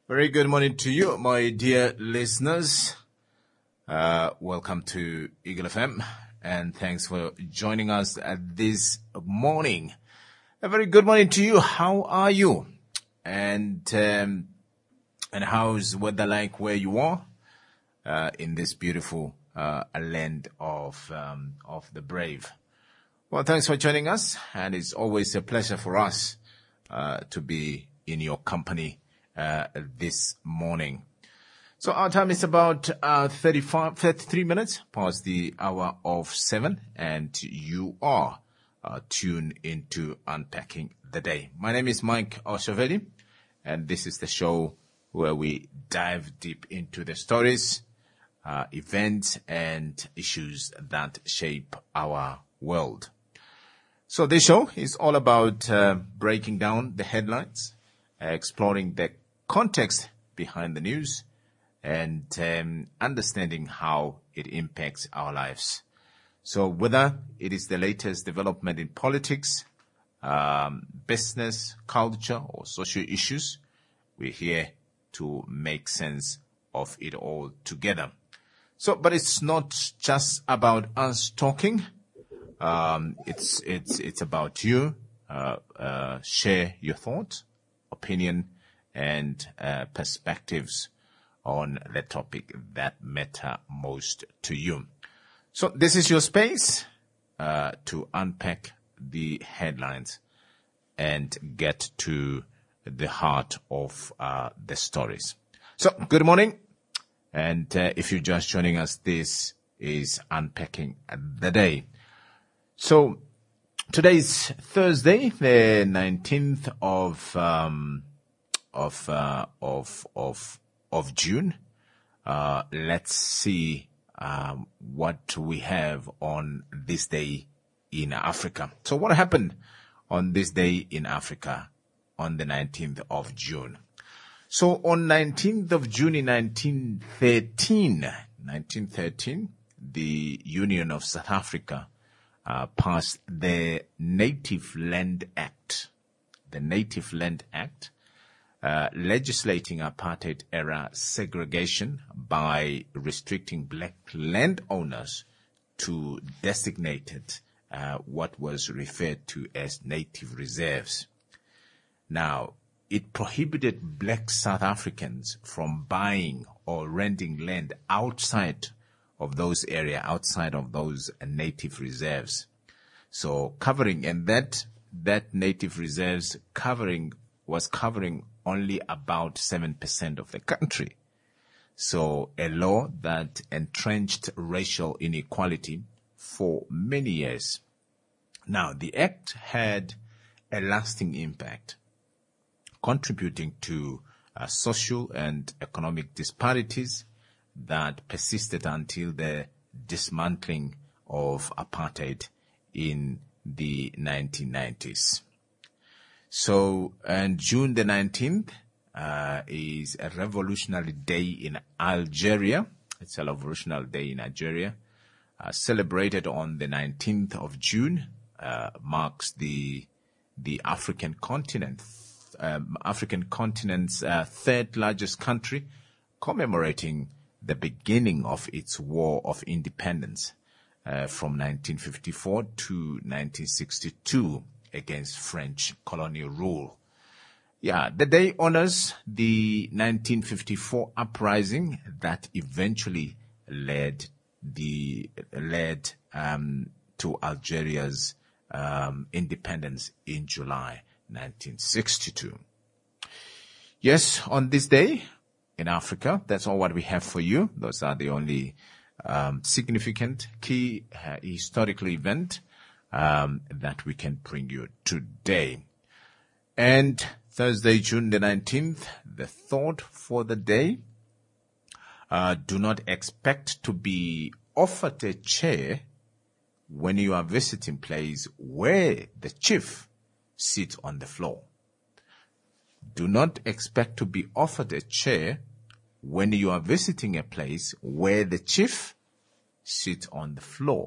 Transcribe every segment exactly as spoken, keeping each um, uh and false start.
Very good morning to you, my dear listeners. Uh, welcome to Eagle F M, and thanks for joining us at this morning. A very good morning to you. How are you? And um, and how's weather like where you are uh, in this beautiful uh, land of um, of the brave? Well, thanks for joining us, and it's always a pleasure for us uh, to be in your company uh, this morning. So our time is about uh, thirty-five, thirty-three minutes past the hour of seven, and you are uh, tuned into Unpacking the Day. My name is Mike Oshavedi, and this is the show where we dive deep into the stories, uh, events, and issues that shape our world. So this show is all about uh, breaking down the headlines, uh, exploring the context behind the news, and um, understanding how it impacts our lives. So whether it is the latest development in politics, um, business, culture, or social issues, we're here to make sense of it all together. So, but it's not just about us talking. Um, it's it's it's about you. Uh, uh, share your thoughts, opinion, and uh, perspectives on the topic that matter most to you. So this is your space uh, to unpack the headlines and get to the heart of uh, the stories. So good morning, and uh, if you're just joining us, this is Unpacking the Day. So today is Thursday, the nineteenth of um, of uh, of of of June. Uh, let's see um, what we have on this day in Africa. So what happened on this day in Africa on the nineteenth of June? So on nineteenth of June in nineteen thirteen, nineteen thirteen, the Union of South Africa uh, passed the Native Land Act. The Native Land Act. Uh, legislating apartheid-era segregation by restricting black landowners to designated uh, what was referred to as native reserves. Now, it prohibited black South Africans from buying or renting land outside of those areas, outside of those uh, native reserves. So covering, and that that native reserves covering was covering only about seven percent of the country. So a law that entrenched racial inequality for many years. Now, the act had a lasting impact, contributing to uh, social and economic disparities that persisted until the dismantling of apartheid in the nineteen nineties. So, and June the nineteenth uh, is a revolutionary day in Algeria. It's a revolutionary day in Algeria. Uh, celebrated on the nineteenth of June, uh, marks the the African continent, um, African continent's uh, third largest country, commemorating the beginning of its war of independence uh, from nineteen fifty-four to nineteen sixty-two. Against French colonial rule. Yeah, the day honors the nineteen fifty-four uprising that eventually led the led um, to Algeria's um, independence in July nineteen sixty-two. Yes, on this day in Africa, that's all what we have for you. Those are the only um, significant key uh, historical event Um, that we can bring you today. And Thursday, June the nineteenth, the thought for the day, uh, do not expect to be offered a chair when you are visiting place where the chief sits on the floor. Do not expect to be offered a chair when you are visiting a place where the chief sits on the floor.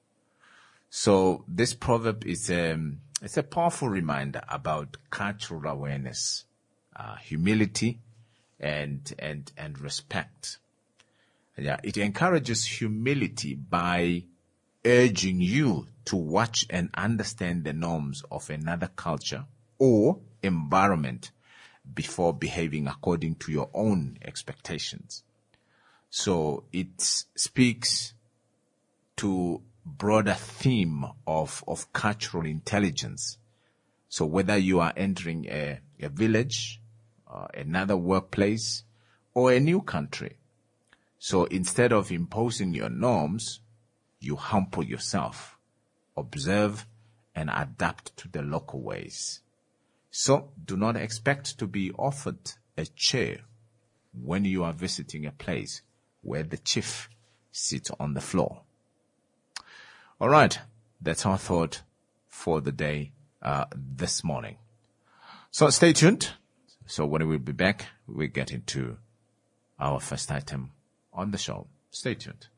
So this proverb is um, it's a powerful reminder about cultural awareness, uh, humility, and, and, and respect. Yeah, it encourages humility by urging you to watch and understand the norms of another culture or environment before behaving according to your own expectations. So it speaks to broader theme of, of cultural intelligence. So whether you are entering a, a village, uh, another workplace, or a new country. So instead of imposing your norms, you humble yourself, observe, and adapt to the local ways. So do not expect to be offered a chair when you are visiting a place where the chief sits on the floor. All right, that's our thought for the day uh, this morning. So stay tuned. So when we'll be back, we get into our first item on the show. Stay tuned.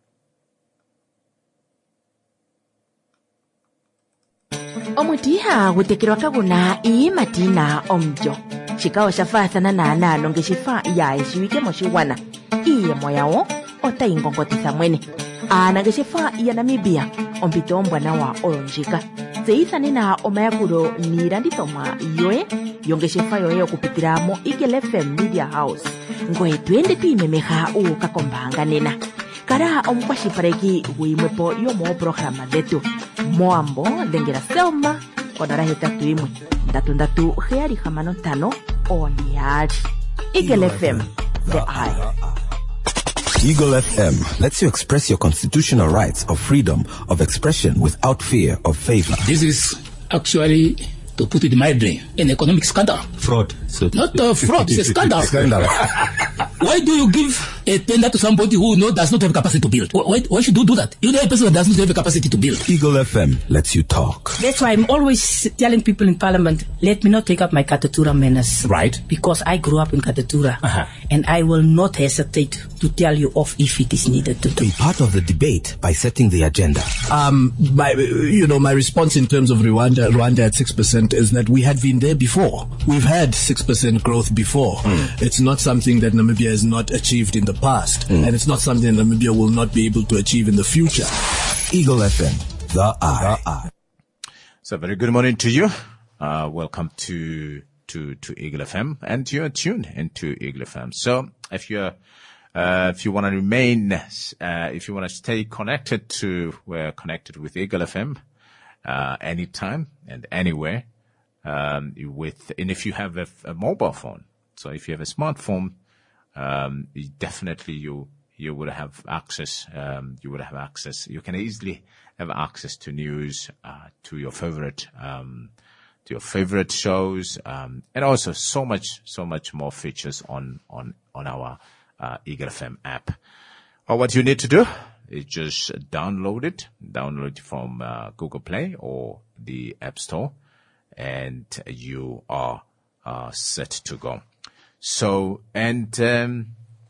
Omutiha gutekirwa kaguna ii matina omjo. Shikawa shafathana na nalo ngeshifa ya ishiwike moshiwana. Iye moyao ota ingongotisa mwene. Ana ngeshifa ya Namibia ompito mbwana wa olonjika. Zeithani na omayakuro niranditomwa yoe yongeshifa yoye okupitira mo Eagle F M Media House. Ngoe twende tuimemeha ukakombanga nena. Kara omukwashipareki wimwepo yomo programa detu. Moambo lengera Selma konara hetatu imwe. Ndatu ndatu heari hamano tano oniari. Eagle F M, the eye. Eagle F M lets you express your constitutional rights of freedom of expression without fear of favor. This is actually, to put it mildly, an economic scandal. Fraud. So Not a fraud, it's a scandal. Scandal. Why do you give a tender to somebody who no, does not have capacity to build? Why, why should you do that? You know a person that does not have a capacity to build. Eagle F M lets you talk. That's why I'm always telling people in Parliament, let me not take up my Katatura menace. Right. Because I grew up in Katatura. Uh-huh. And I will not hesitate to tell you off if it is needed to do. Be part of the debate by setting the agenda. Um, my, you know, my response in terms of Rwanda, Rwanda at six percent is that we had been there before. We've had six percent growth before. Mm. It's not something that Namibia has not achieved in the past. Mm. And it's not something that Namibia will not be able to achieve in the future. Eagle F M, the eye. The eye. So very good morning to you. Uh, welcome to, to, to Eagle F M, and you're tuned into Eagle F M. So if you're, uh, if you want to remain, uh, if you want to stay connected to, we're connected with Eagle F M, uh, anytime and anywhere, um, with, and if you have a, a mobile phone, so if you have a smartphone, um, you definitely you, you would have access, um, you would have access, you can easily have access to news, uh, to your favorite, um, to your favorite shows, um, and also so much, so much more features on, on, on our, uh, Eagle F M app. Or what you need to do is just download it, download it from, uh, Google Play or the App Store, and you are, uh, set to go. So, and, um,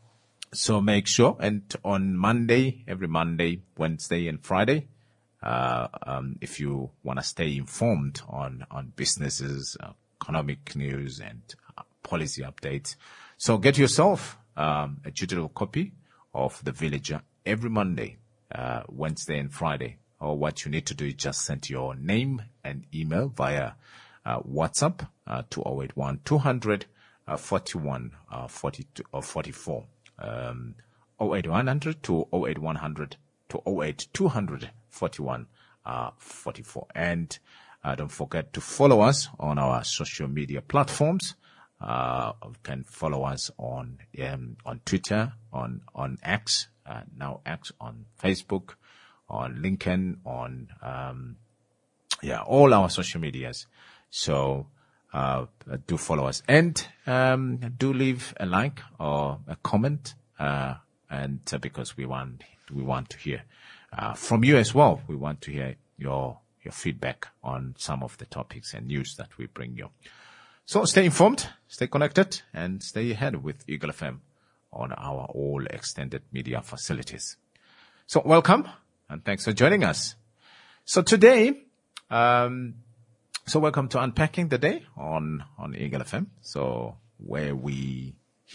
so make sure, and on Monday, every Monday, Wednesday, and Friday, uh, um, if you want to stay informed on, on businesses, uh, economic news, and uh, policy updates, so get yourself, um, a digital copy of The Villager every Monday, uh, Wednesday, and Friday. Or what you need to do is just send your name and email via, uh, WhatsApp, uh, to oh eight one two hundred, uh, forty-one, uh, forty-two, or forty-four. Um, oh eight one hundred to oh eight one hundred to oh eight two hundred, forty-one, uh, forty-four. And, uh, don't forget to follow us on our social media platforms. Uh, you can follow us on, um, on Twitter, on, on X, uh, now X, on Facebook, on LinkedIn, on, um, yeah, all our social medias. So, uh, do follow us, and, um, do leave a like or a comment, uh, and uh, because we want, we want to hear, uh, from you as well. We want to hear your, your feedback on some of the topics and news that we bring you. So stay informed, stay connected, and stay ahead with Eagle F M on our all extended media facilities. So welcome, and thanks for joining us. So today, um, so welcome to Unpacking the Day on, on Eagle F M. So where we here,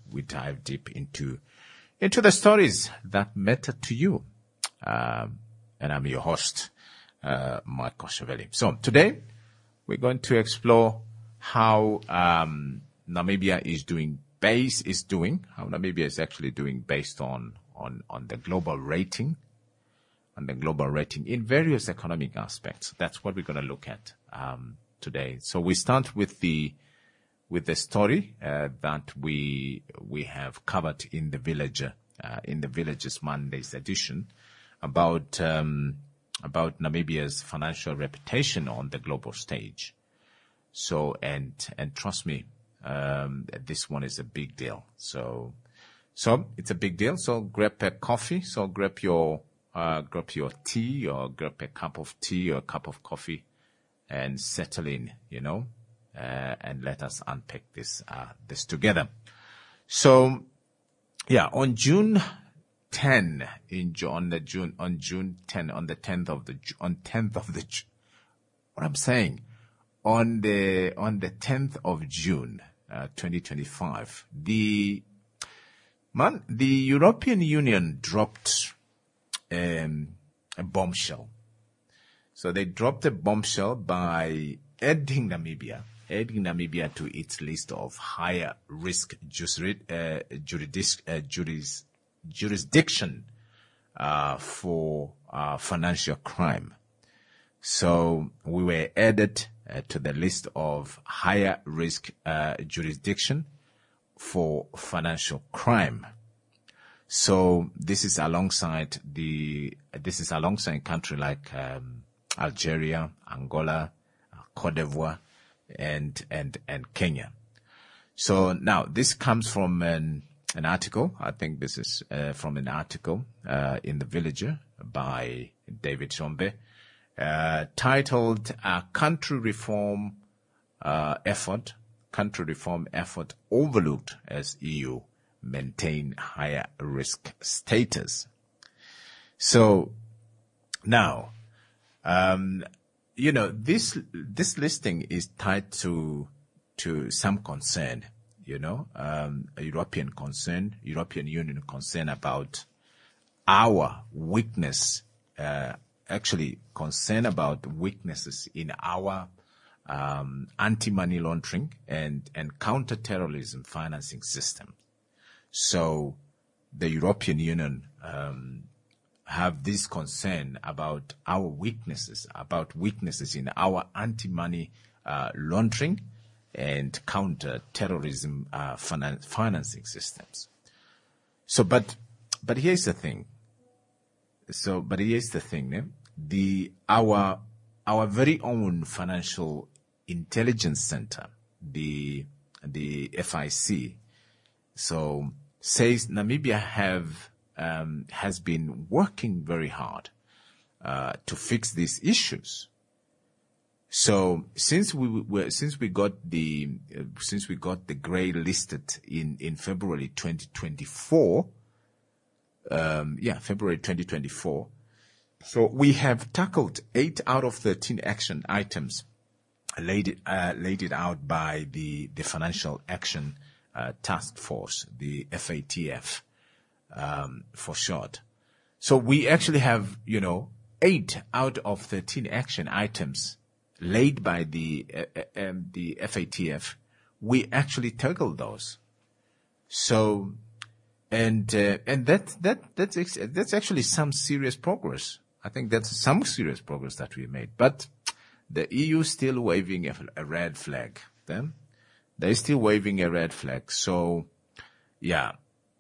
we dive deep into, into the stories that matter to you. Um, and I'm your host, uh, Mark Koshavelli. So today we're going to explore how, um, Namibia is doing base is doing, how Namibia is actually doing based on, on, on the global rating, on the global rating in various economic aspects. That's what we're going to look at, um, today. So we start with the, with the story, uh, that we, we have covered in the Villager, uh, in the Villager's Monday's edition about, um, about Namibia's financial reputation on the global stage. So, and, and trust me, um, this one is a big deal. So, so it's a big deal. So grab a coffee. So grab your, uh, grab your tea or grab a cup of tea or a cup of coffee and settle in, you know, uh, and let us unpack this, uh, this together. So, yeah, on June tenth, in on the June, on June tenth, on the tenth of the, on tenth of the, what I'm saying, on the, on the tenth of June, uh, twenty twenty-five, the, man, the European Union dropped, um, a bombshell. So they dropped a bombshell by adding Namibia, adding Namibia to its list of higher risk juris, uh, juridis, uh, juris, jurisdiction, uh, for, uh, financial crime. So we were added uh, to the list of higher risk, uh, jurisdiction for financial crime. So this is alongside the, this is alongside a country like, um, Algeria, Angola, Cote d'Ivoire, and, and, and Kenya. So now this comes from an, an article. I think this is, uh, from an article, uh, in the Villager by David Shombe, uh, titled, uh, Country Reform, uh, Effort, Country Reform Effort Overlooked as E U Maintain Higher Risk Status. So now, um, you know, this, this listing is tied to, to some concern, you know, um, a European concern, European Union concern about our weakness, uh, actually concern about weaknesses in our, um, anti-money laundering and, and counter-terrorism financing system. So the European Union, um, have this concern about our weaknesses, about weaknesses in our anti-money uh, laundering and counter-terrorism uh, finan- financing systems. So, but but here's the thing. So, but here's the thing. Eh? The our our very own Financial Intelligence Center, the the F I C, so says Namibia have. Um, has been working very hard uh, to fix these issues. So since we were, since we got the uh, since we got the grey listed in in February twenty twenty-four, um, yeah, February twenty twenty-four. So we have tackled eight out of thirteen action items laid it, uh, laid it out by the the Financial Action uh, Task Force, the F A T F. Um, for short. So we actually have, you know, eight out of thirteen action items laid by the, uh, um, the F A T F. We actually tackled those. So, and, uh, and that, that, that's, ex- that's actually some serious progress. I think that's some serious progress that we made, but the E U still waving a, a red flag. Then they're still waving a red flag. So, yeah.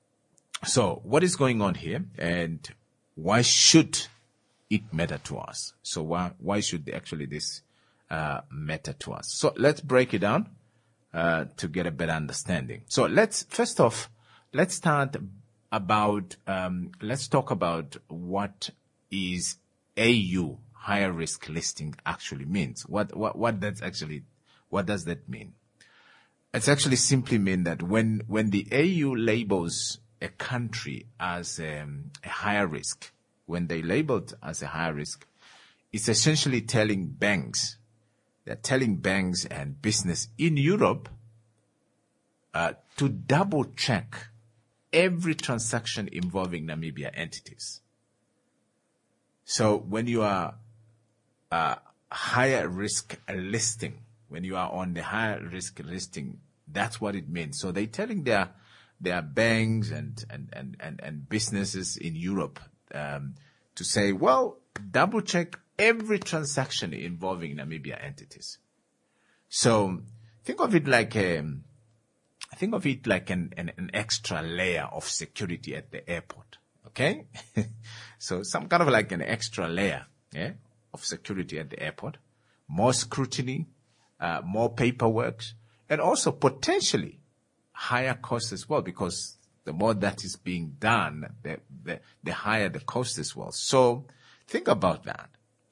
So what is going on here, and why should it matter to us? So why why should actually this uh, matter to us? So let's break it down uh, to get a better understanding. So let's first off let's start about um, let's talk about what is A U higher risk listing actually means. What what what that's actually what does that mean? It's actually simply mean that when when the A U labels a country as um, a higher risk, when they labeled as a higher risk, it's essentially telling banks, they're telling banks and business in Europe uh, to double check every transaction involving Namibia entities. So when you are uh, higher risk listing, when you are on the higher risk listing, that's what it means. So they're telling their their banks and and and and, and businesses in Europe um, to say, well, double check every transaction involving Namibia entities. So think of it like a, think of it like an, an, an extra layer of security at the airport. Okay, so some kind of like an extra layer, yeah, of security at the airport, more scrutiny, uh, more paperwork, and also potentially higher costs as well, because the more that is being done, the, the, the higher the cost as well. So think about that.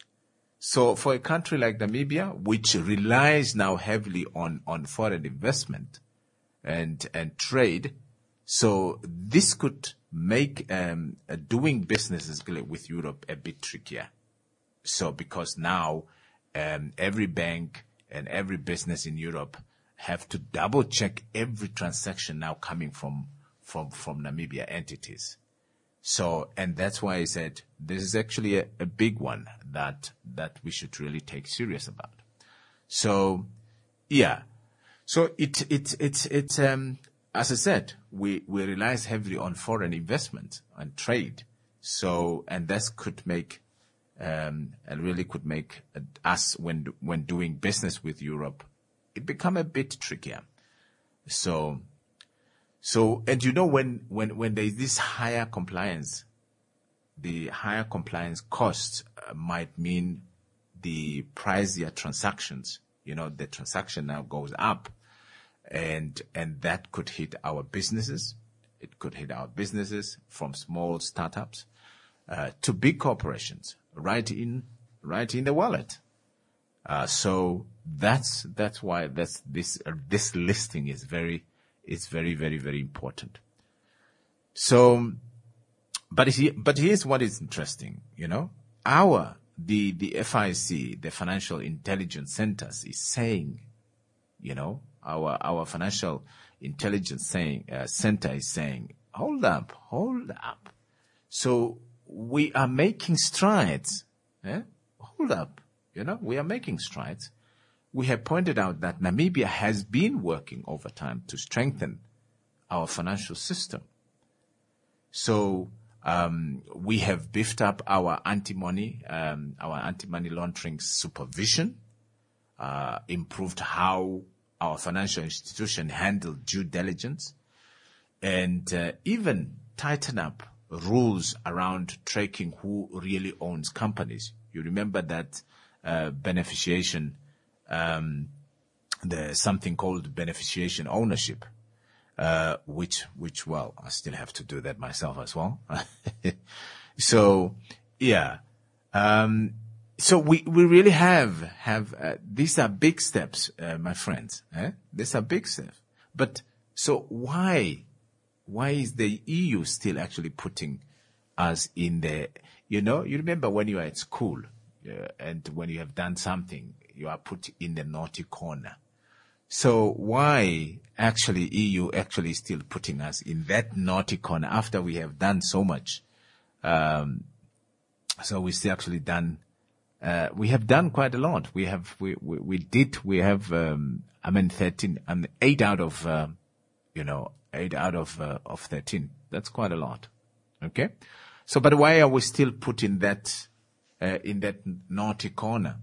So for a country like Namibia, which relies now heavily on, on foreign investment and, and trade, so this could make um, uh, doing businesses with Europe a bit trickier. So because now um, every bank and every business in Europe have to double check every transaction now coming from from from Namibia entities. So, and that's why I said this is actually a, a big one that that we should really take serious about. So, yeah. So it it it it um as I said, we we rely heavily on foreign investment and trade. So, and that could make um and really could make us when when doing business with Europe, it become a bit trickier. So, so, and you know, when, when, when there is this higher compliance, the higher compliance cost uh, might mean the pricier transactions, you know, the transaction now goes up, and, and that could hit our businesses. It could hit our businesses from small startups, uh, to big corporations, right in, right in the wallet. Uh, so that's, that's why that's, this, uh, this listing is very, is very, very, very important. So, but he, but here's what is interesting, you know, our, the, the F I C, the Financial Intelligence Centers is saying, you know, our, our Financial Intelligence saying, uh, Center is saying, hold up, hold up. So we are making strides, eh? Hold up. You know, we are making strides. We have pointed out that Namibia has been working over time to strengthen our financial system. So um, we have beefed up our anti-money, um, our anti-money laundering supervision, uh, improved how our financial institution handle due diligence, and uh, even tighten up rules around tracking who really owns companies. You remember that uh, beneficiation, um, there's something called beneficiation ownership, uh, which, which, well, I still have to do that myself as well. So, yeah. Um, so we, we really have, have, uh, these are big steps, uh, my friends, eh? These are big steps. But, so why, why is the E U still actually putting us in the, you know, you remember when you were at school, uh, and when you have done something, you are put in the naughty corner. So why actually E U actually still putting us in that naughty corner after we have done so much? Um, so we still actually done, uh, we have done quite a lot. We have, we, we, we did, we have, um, I mean, thirteen, I mean, eight out of, uh, you know, eight out of, uh, of thirteen. That's quite a lot. Okay. So, but why are we still put in that, uh, in that naughty corner?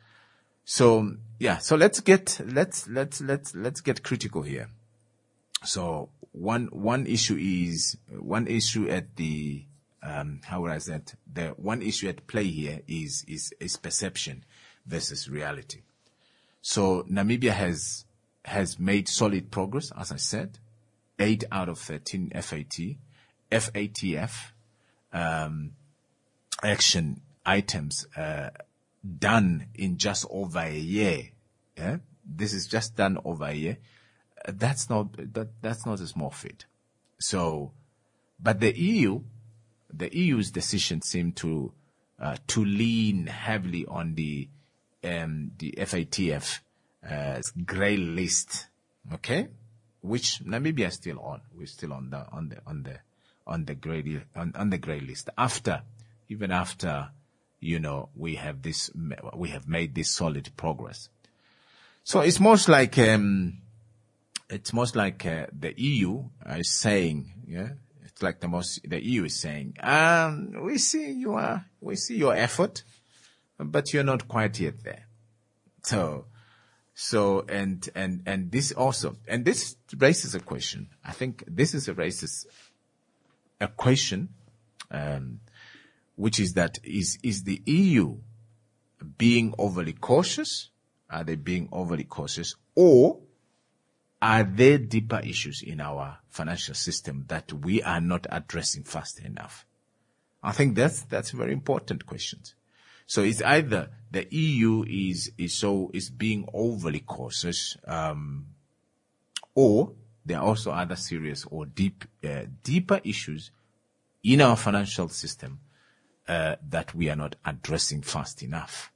So, yeah, so let's get, let's, let's, let's, let's get critical here. So one, one issue is, one issue at the, um, how would I say it? The one issue at play here is, is, is perception versus reality. So Namibia has, has made solid progress, as I said, eight out of thirteen F A T, F A T F, um, action items, uh, done in just over a year. Yeah, this is just done over a year. Uh, that's not that that's not a small feat. So, but the E U, the E U's decision seemed to uh, to lean heavily on the um, the F A T F uh, grey list. Okay, which Namibia is still on. We're still on the on the on the on the grey on, on the grey list. After, even after, you know, we have this, we have made this solid progress. So it's most like um, it's most like uh, the E U is saying, yeah, it's like the most the E U is saying, um, we see you are, we see your effort, but you're not quite yet there. So. So, and, and, and this also, and this raises a question. I think this is a raises a question, um, which is that is, is the E U being overly cautious? Are they being overly cautious, or are there deeper issues in our financial system that we are not addressing fast enough? I think that's, that's a very important question. So it's either the E U is, is so, is being overly cautious, um, or there are also other serious or deep, uh, deeper issues in our financial system, uh, that we are not addressing fast enough.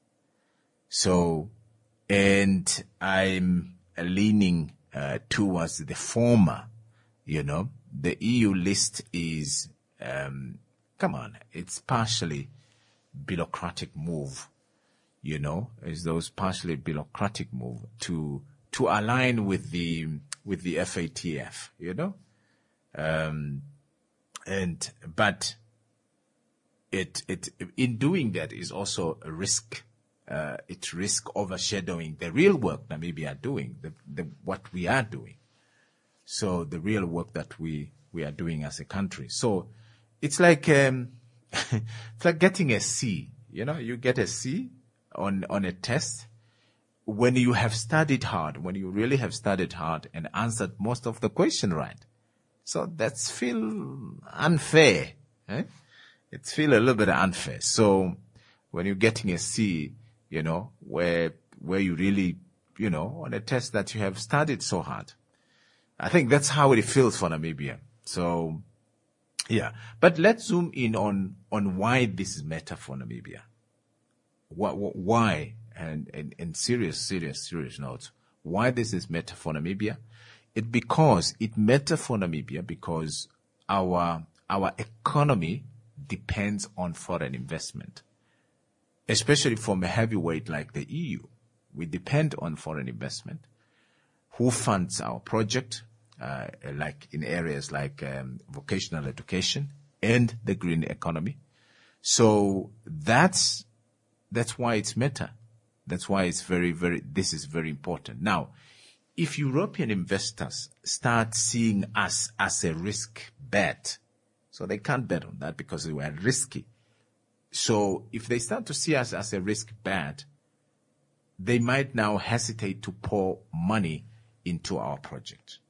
So, and I'm leaning, uh, towards the former, you know, the E U list is, um, come on, it's partially bureaucratic move, you know, is those partially bureaucratic move to to align with the with the F A T F, you know, um, and but it it in doing that is also a risk. Uh, it risk overshadowing the real work Namibia are doing, the, the what we are doing. So the real work that we we are doing as a country. So it's like. Um, It's like getting a C. You know, you get a C on, on a test when you have studied hard, when you really have studied hard and answered most of the question right. So that's feel unfair. Eh? It's feel a little bit unfair. So when you're getting a C, you know, where, where you really, you know, on a test that you have studied so hard. I think that's how it feels for Namibia. So, yeah, but let's zoom in on, on why this matter for Namibia. Why, why, and, and, and serious, serious, serious notes, why this is matter for Namibia? It because it matter for Namibia because our, our economy depends on foreign investment, especially from a heavyweight like the E U. We depend on foreign investment. Who funds our project? Uh, like in areas like um, vocational education and the green economy. So that's that's why it's meta. That's why it's very, very, this is very important. Now, if European investors start seeing us as a risk bet, so they can't bet on that because we are risky. So if they start to see us as a risk bet, they might now hesitate to pour money into our project.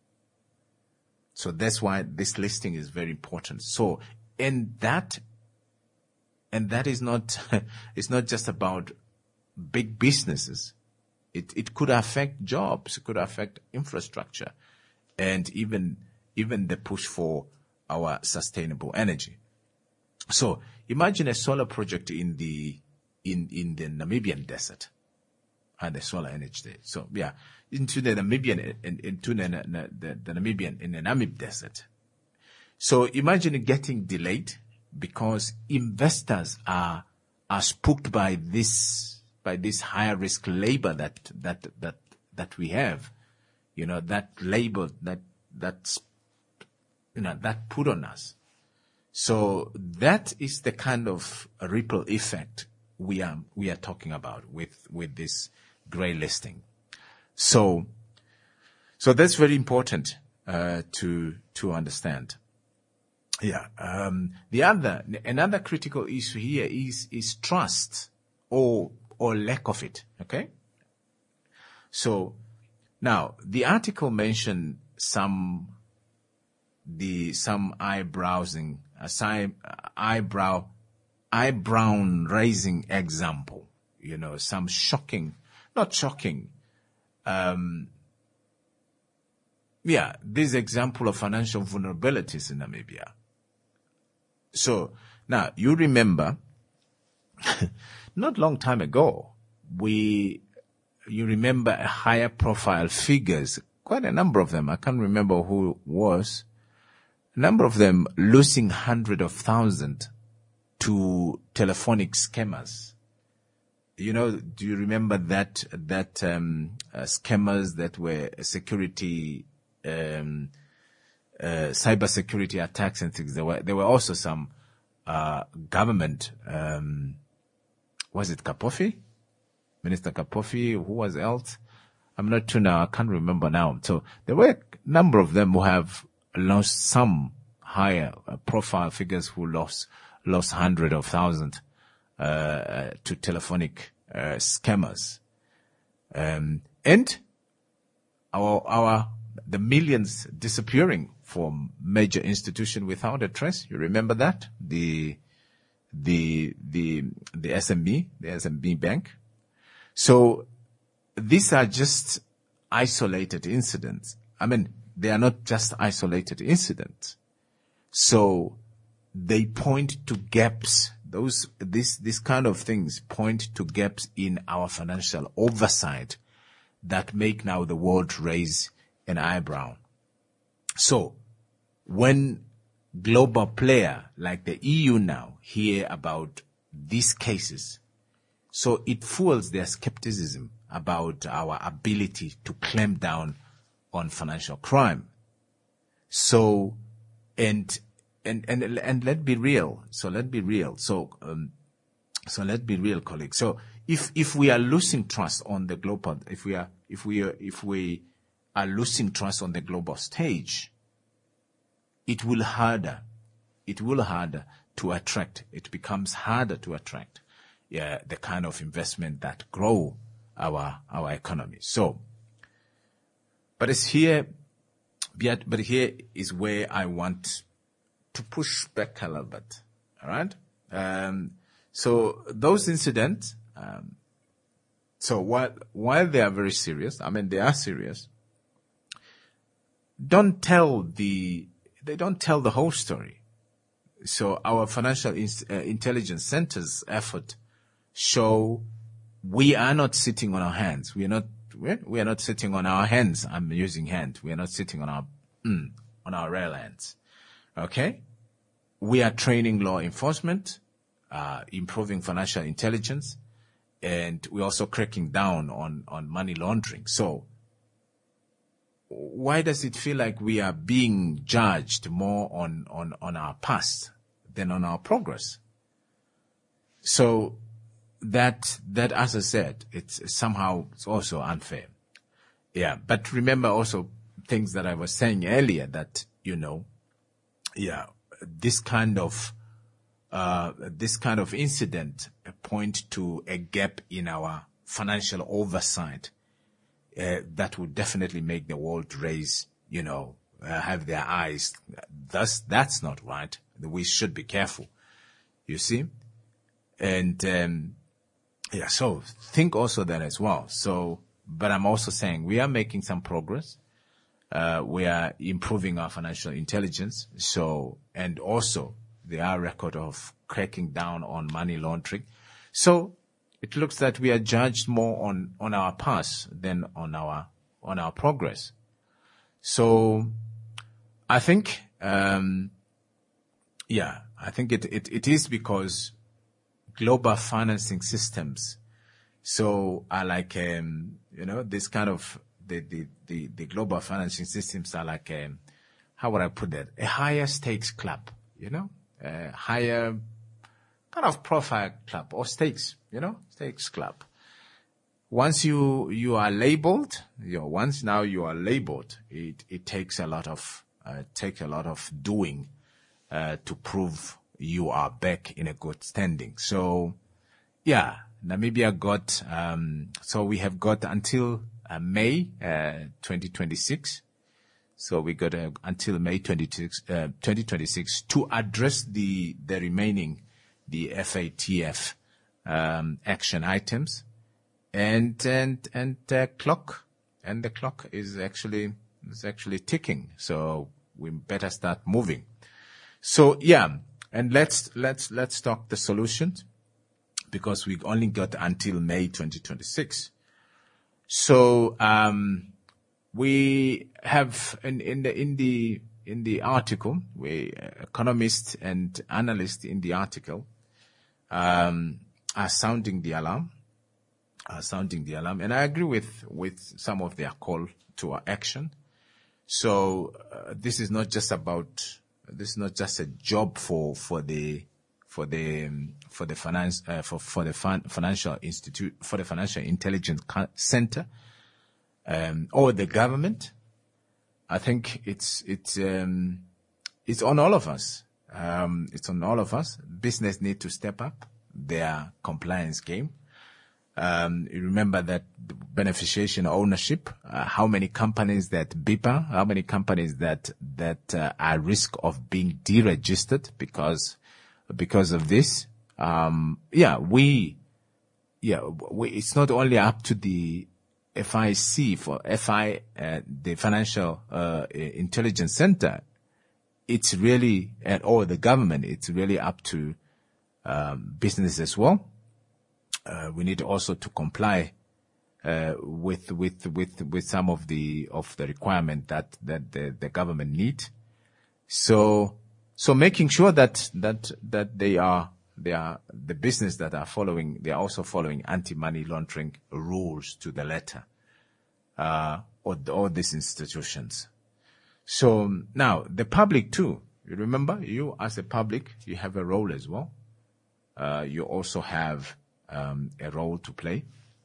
So that's why this listing is very important. So, and that, and that is not, it's not just about big businesses. It, it could affect jobs, it could affect infrastructure, and even, even the push for our sustainable energy. So imagine a solar project in the, in, in the Namibian desert. And the solar energy there. So yeah, into the Namibian, in, into the, the, the Namibian, in the Namib desert. So imagine getting delayed because investors are, are spooked by this, by this higher risk labor that, that, that, that we have. You know, that labor that, that's, you know, that put on us. So that is the kind of ripple effect we are, we are talking about with, with this grey listing. So, so that's very important, uh, to, to understand. Yeah. Um, the other, another critical issue here is, is trust or, or lack of it. Okay. So now the article mentioned some, the, some eyebrowsing, uh, some eyebrow, eyebrow raising example, you know, some shocking, not shocking. Um, yeah, this example of financial vulnerabilities in Namibia. So now you remember, not long time ago, we, you remember a higher profile figures quite a number of them. I can't remember who it was. A number of them losing hundreds of thousands to telephonic scammers. You know, do you remember that, that, um, uh, scammers that were security, um, uh, cyber security attacks and things? There were, there were also some, uh, government, um, was it Kapofi? Minister Kapofi, who was else? I'm not sure now. I can't remember now. So there were a number of them who have lost some higher uh, profile figures who lost, lost hundreds of thousands. Uh, to telephonic uh, scammers, um, and our our the millions disappearing from major institution without a trace. You remember that the the the the S M B, the S M B Bank. So these are just isolated incidents. I mean, they are not just isolated incidents. So they point to gaps. Those, this, this kind of things point to gaps in our financial oversight that make now the world raise an eyebrow. So when global player like the E U now hear about these cases, so it fuels their skepticism about our ability to clamp down on financial crime. So, and And, and, and let's be real. So let's be real. So, um, so let's be real, colleagues. So if, if we are losing trust on the global, if we are, if we are, if we are losing trust on the global stage, it will harder, it will harder to attract, it becomes harder to attract, yeah, the kind of investment that grow our, our economy. So, but it's here, but here is where I want to push back a little bit. All right. Um, so those incidents, um, so while, while they are very serious, I mean, they are serious, don't tell the, they don't tell the whole story. So our financial in, uh, intelligence center's effort show we are not sitting on our hands. We are not, we are not sitting on our hands. I'm using hand. We are not sitting on our, mm, on our real hands. Okay? We are training law enforcement, uh, improving financial intelligence, and we're also cracking down on, on money laundering. So why does it feel like we are being judged more on, on, on our past than on our progress? So that, that, as I said, it's somehow, it's also unfair. Yeah. But remember also things that I was saying earlier that, you know, yeah, this kind of, uh, this kind of incident point to a gap in our financial oversight, uh, that would definitely make the world raise, you know, uh, have their eyes. Thus, that's not right. We should be careful. You see? And, um, yeah, so think also that as well. So, but I'm also saying we are making some progress. Uh, we are improving our financial intelligence. So, and also there are record of cracking down on money laundering. So it looks that we are judged more on, on our past than on our, on our progress. So I think, um, yeah, I think it, it, it is because global financing systems, so are like, um, you know, this kind of, The, the, the, the global financing systems are like, a, how would I put that? A higher stakes club, you know, a higher kind of profile club or stakes, you know, stakes club. Once you, you are labeled, you know, once now you are labeled, it, it takes a lot of, uh, takes a lot of doing, uh, to prove you are back in a good standing. So, yeah, Namibia got, um, so we have got until, Uh, May uh, twenty twenty-six. So we got uh, until May twenty-sixth, uh, twenty twenty-six to address the the remaining the F A T F um, action items, and and and uh, clock and the clock is actually is actually ticking. So we better start moving. So yeah, and let's let's let's talk the solutions, because we only got until May twenty twenty-six. So, um, we have in, in the in the in the article, we economists and analysts in the article um, are sounding the alarm, are sounding the alarm, and I agree with with some of their call to action. So uh, this is not just about this is not just a job for for the for the um, for the finance uh, for for the fin- financial institute for the financial intelligence center um, or the government. I think it's it's um, it's on all of us. Um, it's on all of us. Business need to step up their compliance game. Um, you remember that beneficiation ownership, uh, how many companies that B I P A, how many companies that, that, uh, are at risk of being deregistered because, because of this. Um, yeah, we, yeah, we, it's not only up to the F I C for F I, uh, the Financial, uh, Intelligence Center. It's really, and, or the government, it's really up to, um, business as well. Uh, we need also to comply uh, with with with with some of the of the requirement that that the, the government need. So so making sure that that that they are they are the business that are following they are also following anti-money laundering rules to the letter. Uh, or the, all these institutions. So now the public too. You remember, you as a public, you have a role as well. Uh, you also have Um, a role to play.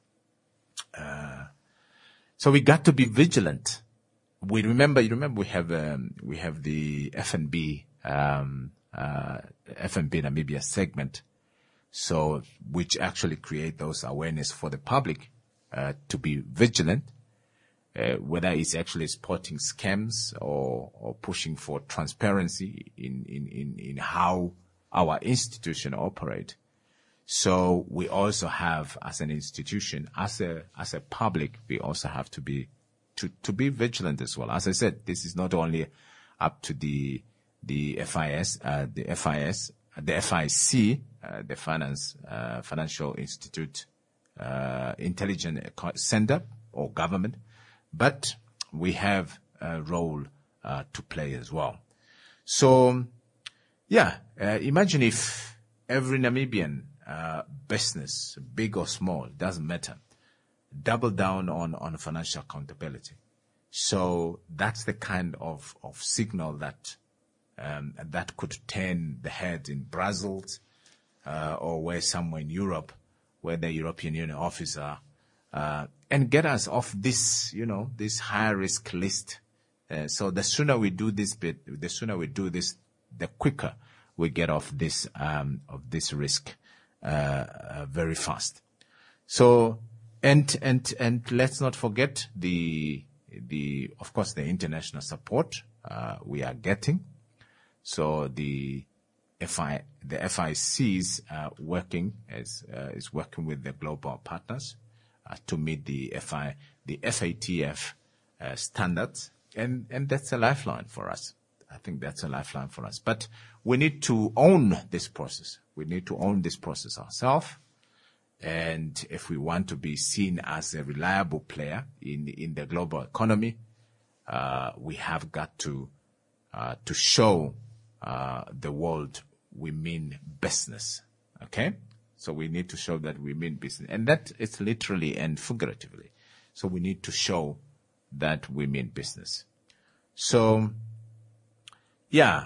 Uh, so we got to be vigilant. We remember, you remember we have, um, we have the F N B, um, uh, F N B Namibia segment. So, which actually create those awareness for the public, uh, to be vigilant, uh, whether it's actually spotting scams or, or pushing for transparency in, in, in, in how our institution operate. So we also have, as an institution, as a as a public, we also have to be to to be vigilant as well. As I said, this is not only up to the the F I S, uh, the F I S, the F I C, uh, the Finance uh, Financial Institute uh, Intelligence Center or government, but we have a role uh, to play as well. So, yeah, uh, imagine if every Namibian Uh, business, big or small, doesn't matter, double down on, on financial accountability. So that's the kind of, of signal that, um, that could turn the head in Brussels, uh, or where somewhere in Europe, where the European Union officer, uh, and get us off this, you know, this high risk list. Uh, so the sooner we do this bit, the sooner we do this, the quicker we get off this, um, of this risk. Uh, uh, very fast. So, and, and, and let's not forget the, the, of course, the international support, uh, we are getting. So the F I, the F I C's, uh, working as, uh, is working with the global partners, uh, to meet the F I, the F A T F, uh, standards. And, and that's a lifeline for us. I think that's a lifeline for us. But we need to own this process. We need to own this process ourselves. And if we want to be seen as a reliable player in, in the global economy, uh, we have got to, uh, to show, uh, the world we mean business. Okay? So we need to show that we mean business. And that is literally and figuratively. So we need to show that we mean business. So, yeah.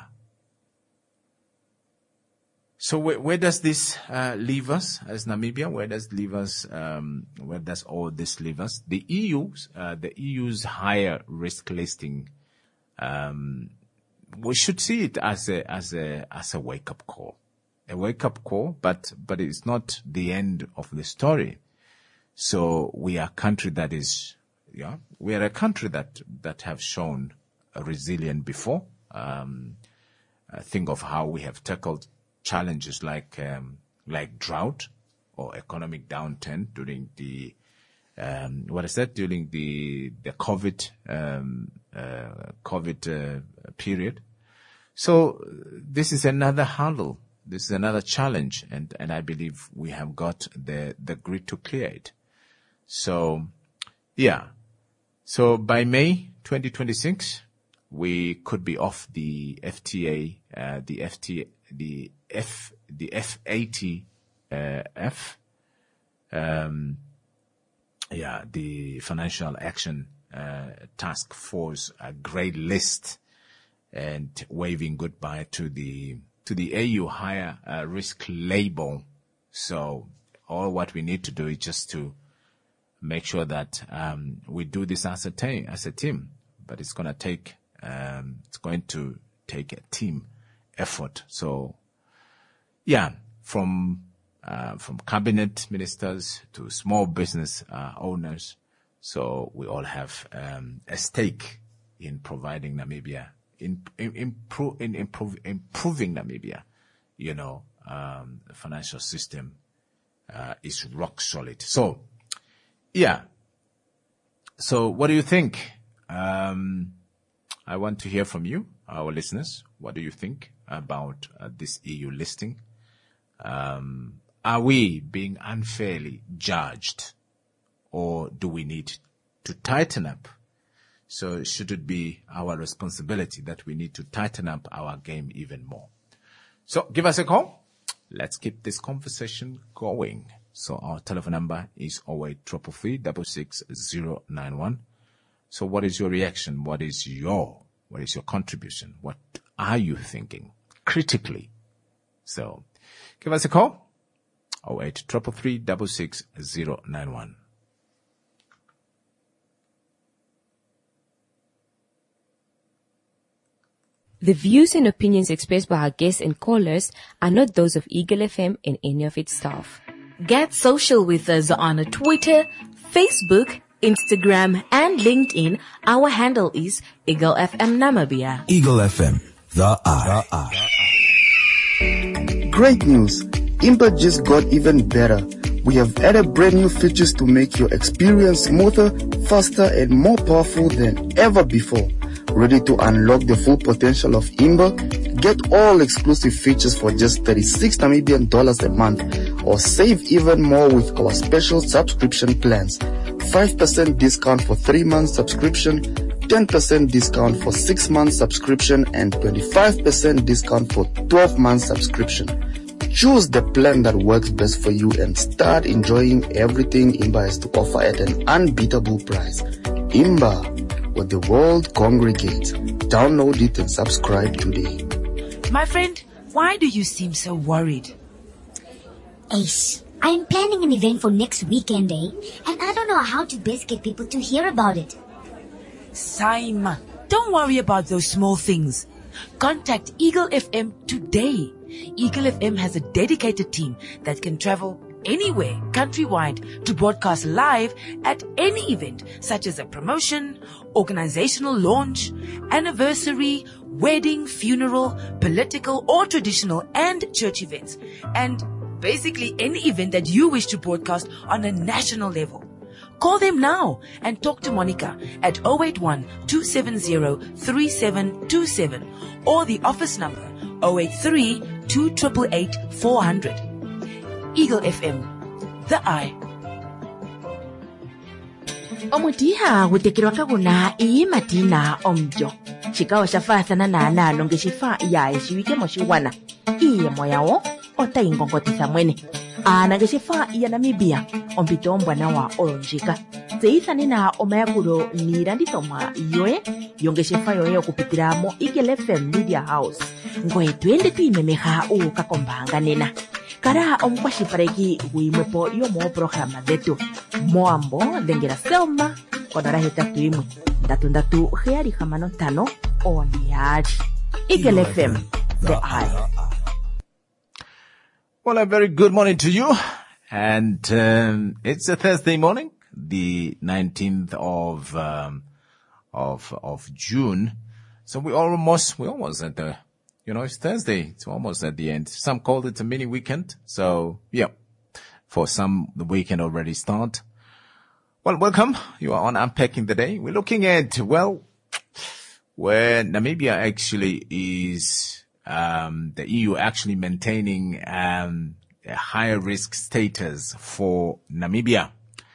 So where, where does this uh, leave us as Namibia? Where does leave us? Um, where does all this leave us? The E U's, uh, the E U's higher risk listing. Um, we should see it as a as a as a wake up call, a wake up call. But but it's not the end of the story. So we are a country that is, yeah, we are a country that that have shown a resilient before. Um, uh, think of how we have tackled challenges like um, like drought or economic downturn during the um, what is that during the the COVID um, uh, COVID uh, period. So this is another hurdle. This is another challenge, and and I believe we have got the the grit to clear it. So, yeah. So by May twenty twenty-six, we could be off the F T A, uh, the F T A, the F, the F A T F, um, yeah, the Financial Action uh, Task Force uh, grade list, and waving goodbye to the to the A U higher uh, risk label. So all what we need to do is just to make sure that um, we do this as a team, as a team. But it's gonna take um, it's going to take a team effort. So yeah, from uh, from cabinet ministers to small business uh, owners. So we all have um, a stake in providing Namibia, in in, improve, in improve, improving Namibia. You know, um, the financial system uh, is rock solid. So, yeah. So what do you think? Um, I want to hear from you, our listeners. What do you think about uh, this E U listing? Um, are we being unfairly judged, or do we need to tighten up? So should it be our responsibility that we need to tighten up our game even more? So give us a call. Let's keep this conversation going. So our telephone number is zero eight three three, six six zero nine one. So what is your reaction? What is your, what is your contribution? What are you thinking critically? So give us a call. zero eight three three, six six zero nine one. The views and opinions expressed by our guests and callers are not those of Eagle F M and any of its staff. Get social with us on Twitter, Facebook, Instagram, and LinkedIn. Our handle is Eagle F M Namibia. Eagle F M, the eye. The eye. Great news! Imba just got even better. We have added brand new features to make your experience smoother, faster, and more powerful than ever before. Ready to unlock the full potential of Imba? Get all exclusive features for just thirty-six Namibian dollars a month, or save even more with our special subscription plans. five percent discount for three months subscription, ten percent discount for six months subscription, and twenty-five percent discount for twelve months subscription. Choose the plan that works best for you and start enjoying everything Imba has to offer at an unbeatable price. Imba, where the world congregates. Download it and subscribe today. My friend, why do you seem so worried? Ace, I'm planning an event for next weekend, eh? And I don't know how to best get people to hear about it. Saima, don't worry about those small things. Contact Eagle F M today. Eagle F M has a dedicated team that can travel anywhere countrywide to broadcast live at any event, such as a promotion, organizational launch, anniversary, wedding, funeral, political or traditional, and church events, and basically any event that you wish to broadcast on a national level. Call them now and talk to Monica at zero eight one, two seven zero, three seven two seven or the office number zero eight three, two eight eight, eight four zero zero. Eagle F M, the eye. Omutiha gutekirwa kaguna ii matina omjo. Chikawa shafathana na nalo ngeshifa ya eshiwike moshiwana. Iye moyawo ota ingongotisa mwene. Ana ngeshifa ya Namibia ompito mbwana wa olonjika. Zeithani na omayakuro nirandithoma yoe yongeshifa yoe okupitira mo Eagle F M Media House. Ngoe twende tuimemeha ukakombanga nena. Kara omkwashipareki guimwepo yomo programa detu. Moambo dengera selma konora hetatu imwe. Ndatu ndatu heari hamano tano oniari. Eagle F M, the eye. Well, a very good morning to you. And um, it's a Thursday morning, the nineteenth of um, of of June. So we almost we almost at the, you know, it's Thursday. It's almost at the end. Some called it a mini weekend. So yeah, for some the weekend already start. Well, welcome. You are on Unpacking the Day. We're looking at, well, where Namibia actually is, um, the E U actually maintaining um, a higher risk status for Namibia.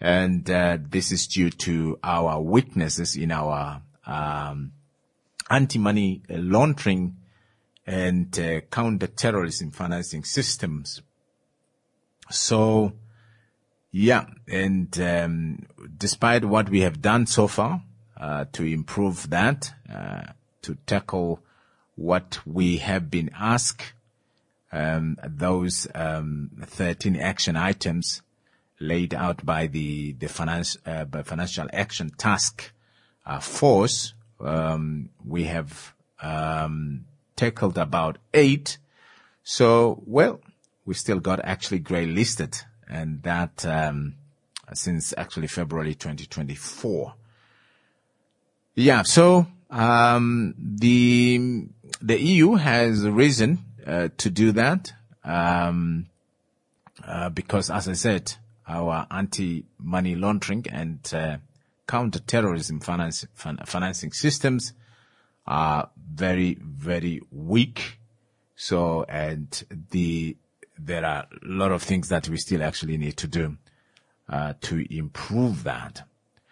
And uh, this is due to our weaknesses in our um, anti-money laundering and uh, counter-terrorism financing systems. So, yeah, and um, despite what we have done so far uh, to improve that, uh, to tackle what we have been asked, um, those um, thirteen action items laid out by the the finance uh, by Financial Action Task uh, Force, um, we have um, tackled about eight. So, well, we still got actually grey listed, and that um, since actually February twenty twenty-four. Yeah, so um, the the E U has reason uh, to do that um, uh, because, as I said, our anti-money laundering and uh, counter-terrorism finance, fin- financing systems are very, very weak. So, and the there are a lot of things that we still actually need to do uh, to improve that.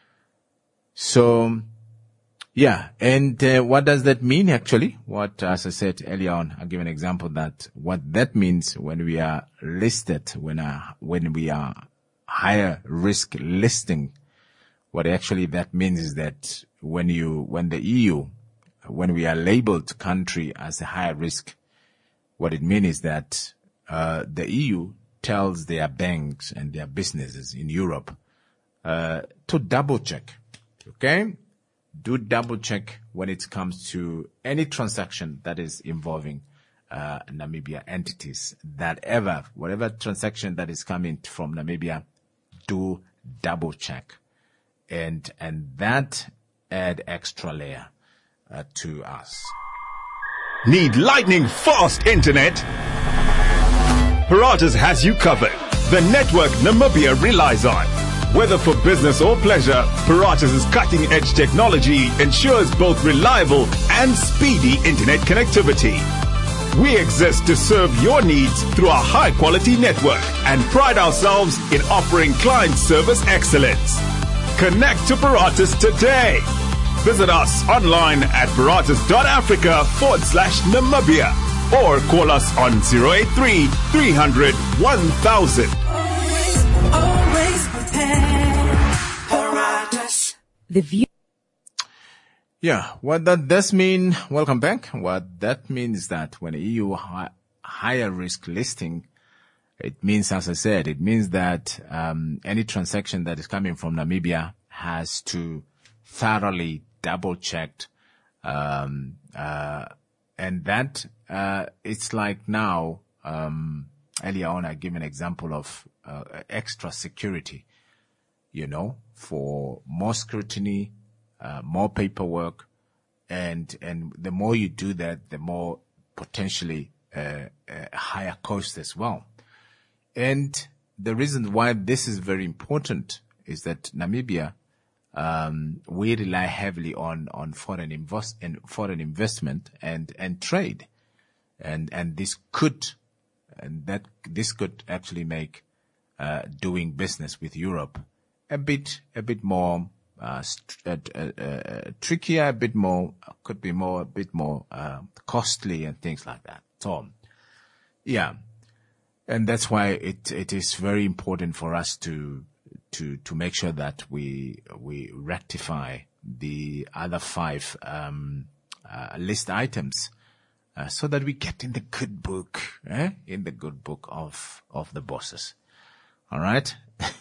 So, yeah, and uh, what does that mean actually? What, as I said earlier on, I'll give an example that what that means when we are listed, when uh, when we are higher risk listing, what actually that means is that when you, when the E U, when we are labeled country as a higher risk, what it means is that uh, the E U tells their banks and their businesses in Europe uh, to double check, okay? Do double check when it comes to any transaction that is involving uh, Namibia entities. That ever, whatever transaction that is coming from Namibia, do double check, and and that add extra layer uh, to us. Need lightning fast internet? Paratus has you covered. The network Namibia relies on. Whether for business or pleasure, Paratus' cutting-edge technology ensures both reliable and speedy internet connectivity. We exist to serve your needs through our high-quality network and pride ourselves in offering client service excellence. Connect to Paratus today. Visit us online at paratus.africa forward slash Namibia or call us on zero eight three, three hundred, one thousand. The view. Yeah, what that does mean, welcome back. What that means is that when E U hi- higher risk listing, it means, as I said, it means that um, any transaction that is coming from Namibia has to thoroughly double checked, um, uh, and that uh, it's like now. Um, earlier on, I gave an example of uh, extra security. You know, for more scrutiny, uh, more paperwork, and and the more you do that, the more potentially uh, uh, higher cost as well. And the reason why this is very important is that Namibia, um, we rely heavily on on foreign invest and foreign investment and and trade, and and this could and that this could actually make uh, doing business with Europe a bit, a bit more uh, st- uh, uh, uh, trickier, a bit more, could be more, a bit more uh, costly and things like that. So, yeah, and that's why it it is very important for us to to to make sure that we we rectify the other five um, uh, list items, uh, so that we get in the good book, eh? in the good book of of the bosses. All right.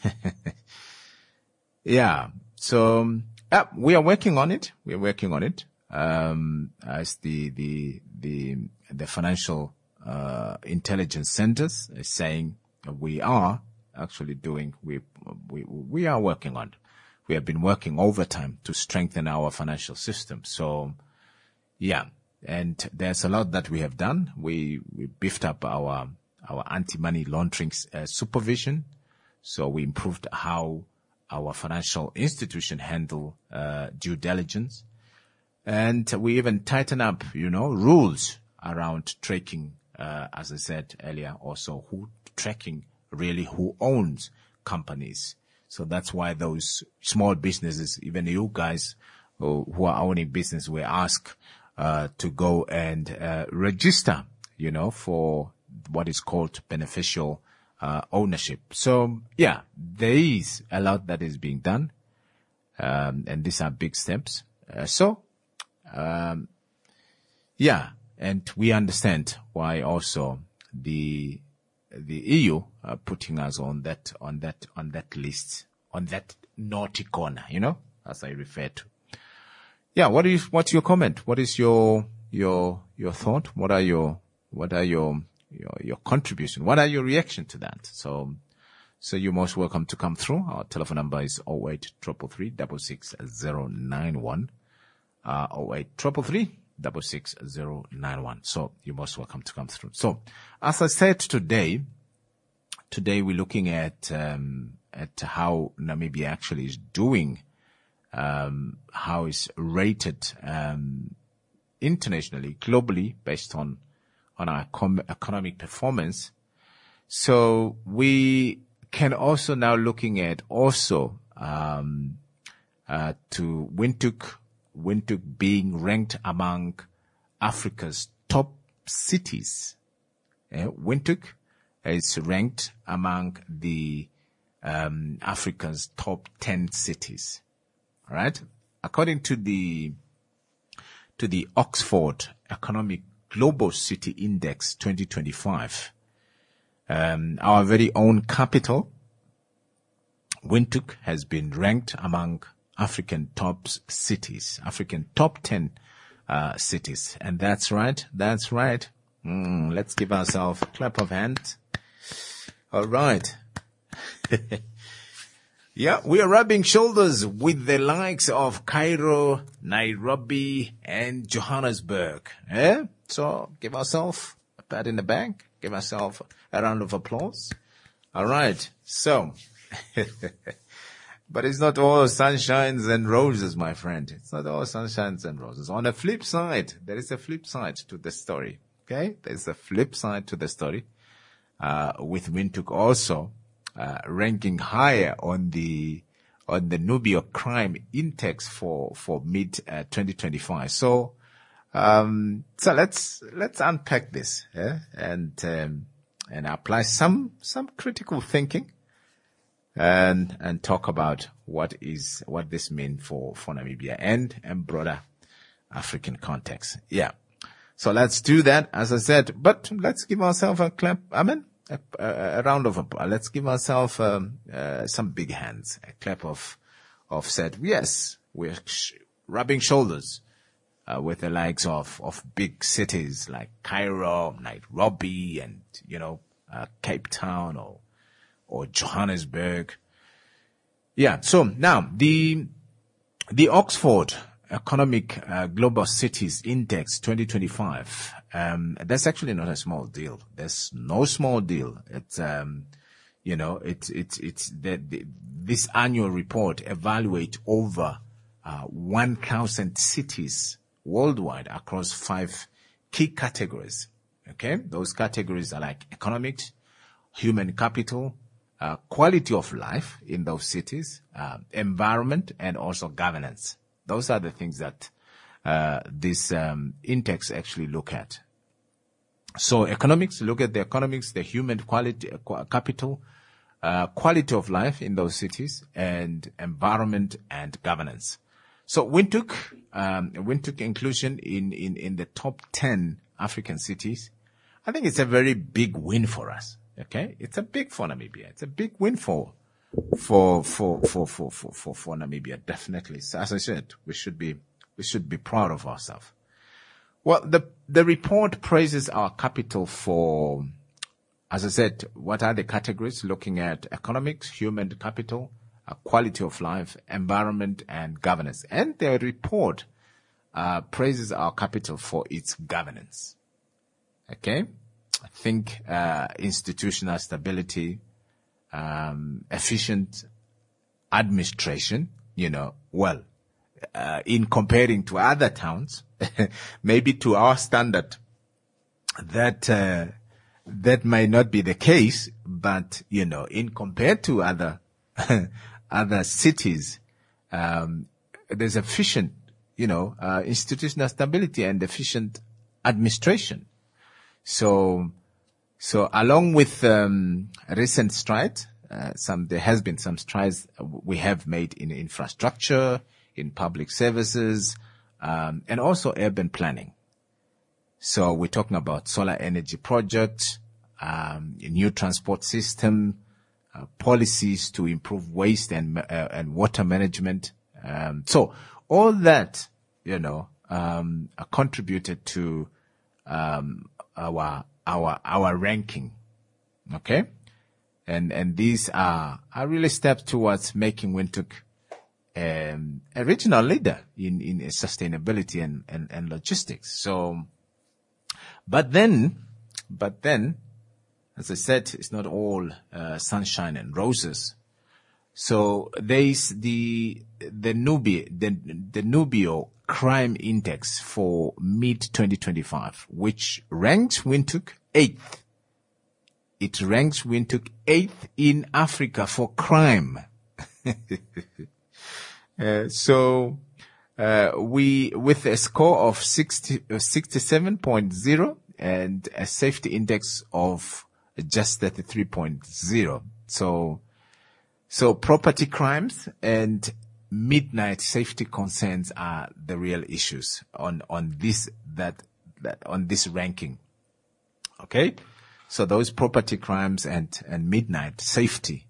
Yeah, so uh, we are working on it. We are working on it. Um, as the the the the financial uh, intelligence centers is saying, we are actually doing. We we we are working on. We have been working overtime to strengthen our financial system. So, yeah, and there's a lot that we have done. We we beefed up our our anti-money laundering uh, supervision. So we improved how our financial institution handle uh, due diligence, and we even tighten up, you know, rules around tracking. Uh, as I said earlier, also who tracking really who owns companies. So that's why those small businesses, even you guys who, who are owning business, were asked uh, to go and uh, register, you know, for what is called beneficial uh, ownership. So, yeah, there is a lot that is being done, um, and these are big steps. Uh, so, um, yeah, and we understand why also the the E U are putting us on that on that on that list, on that naughty corner, you know, as I refer to. Yeah, what is what's your comment? What is your your your thought? What are your what are your your your contribution? What are your reaction to that? So so you're most welcome to come through. Our telephone number is oh eight three three three six six zero nine one. Uh oh eight three three three six six zero nine one. So you're most welcome to come through. So as I said today, today we're looking at um at how Namibia actually is doing, um how it's rated um internationally, globally, based on on our com- economic performance. So we can also now looking at also um uh to Windhoek Windhoek being ranked among Africa's top cities. Eh? Windhoek is ranked among the um, Africa's top ten cities. All right, according to the to the Oxford Economic Global City Index twenty twenty-five, um, our very own capital, Windhoek, has been ranked among African top cities, African top ten uh, cities. And that's right. That's right. Mm, let's give ourselves a clap of hands. All right. Yeah, we are rubbing shoulders with the likes of Cairo, Nairobi, and Johannesburg. Eh? So give ourselves a pat in the back. Give ourselves a round of applause. All right. So, but it's not all sunshines and roses, my friend. It's not all sunshines and roses. On the flip side, there is a flip side to the story. Okay? There's a flip side to the story. Uh, with Windhoek also, uh, ranking higher on the, on the Nubia Crime Index for, for mid, uh, twenty twenty-five. So, um, so let's, let's unpack this, yeah? And, um, and apply some, some critical thinking. And, and talk about what is, what this means for, for Namibia and, and broader African context. Yeah. So let's do that, as I said, but let's give ourselves a clap. I mean, a, a, a round of applause. Let's give ourselves, um, uh, some big hands, a clap of, of said, yes, we're sh- rubbing shoulders, uh, with the likes of, of big cities like Cairo, Nairobi, and, you know, uh, Cape Town or, or Johannesburg. Yeah. So now the, the Oxford Economic uh, Global Cities Index twenty twenty-five, um, that's actually not a small deal. There's no small deal. It's, um, you know, it's, it's, it's the, the, this annual report evaluate over, uh, one thousand cities worldwide across five key categories. Okay. Those categories are like economic, human capital, Uh, quality of life in those cities, uh, environment, and also governance. Those are the things that uh, this um, index actually look at. So economics, look at the economics, the human quality, uh, capital, uh, quality of life in those cities, and environment and governance. So Windhoek, um, Windhoek inclusion in, in, in the top ten African cities, I think it's a very big win for us. Okay, it's a big for Namibia. It's a big win for, for, for, for, for, for, for, for Namibia. Definitely. So as I said, we should be, we should be proud of ourselves. Well, the, the report praises our capital for, as I said, what are the categories? Looking at economics, human capital, uh, quality of life, environment, and governance. And the report, uh, praises our capital for its governance. Okay. I think, uh, institutional stability, um, efficient administration, you know, well, uh, in comparing to other towns, maybe to our standard, that, uh, that might not be the case, but, you know, in compared to other, other cities, um, there's efficient, you know, uh, institutional stability and efficient administration. So, so along with um, recent strides, uh, some there has been some strides we have made in infrastructure, in public services, um, and also urban planning. So we're talking about solar energy projects, um, a new transport system, uh, policies to improve waste and uh, and water management. Um, so all that, you know, um, uh, contributed to um, our our our ranking. Okay, and and these are are really steps towards making Windhoek um, a regional leader in in sustainability and and, and logistics. So, but then, but then, as I said, it's not all uh, sunshine and roses. So there's the the Nubia the the Nubio Crime Index for mid twenty twenty-five, which ranks Windhoek eighth. It ranks Windhoek eighth in Africa for crime. uh, so uh, we with a score of sixty, uh, sixty-seven point zero and a safety index of just thirty-three point zero. So. So property crimes and midnight safety concerns are the real issues on, on this, that, that, on this ranking. Okay. So those property crimes and, and midnight safety,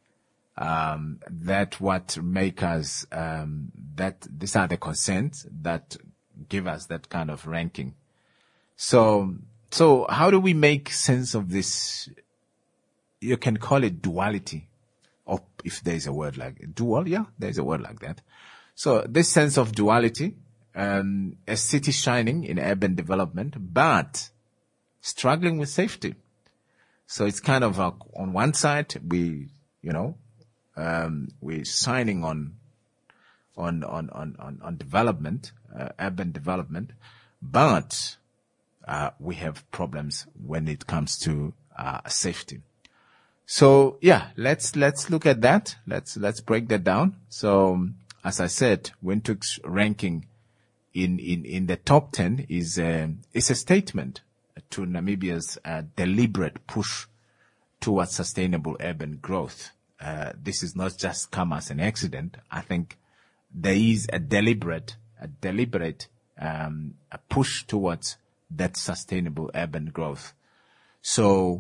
um, that what make us, um, that these are the concerns that give us that kind of ranking. So, so how do we make sense of this? You can call it duality. Or if there's a word like dual, yeah, there's a word like that. So this sense of duality, um, a city shining in urban development, but struggling with safety. So it's kind of uh, on one side, we, you know, um, we're signing on, on, on, on, on, on development, uh, urban development, but, uh, we have problems when it comes to, uh, safety. So yeah, let's, let's look at that. Let's, let's break that down. So as I said, Windhoek's ranking in, in, in the top ten is, uh, is a statement to Namibia's, uh, deliberate push towards sustainable urban growth. Uh, this is not just come as an accident. I think there is a deliberate, a deliberate, um, a push towards that sustainable urban growth. So,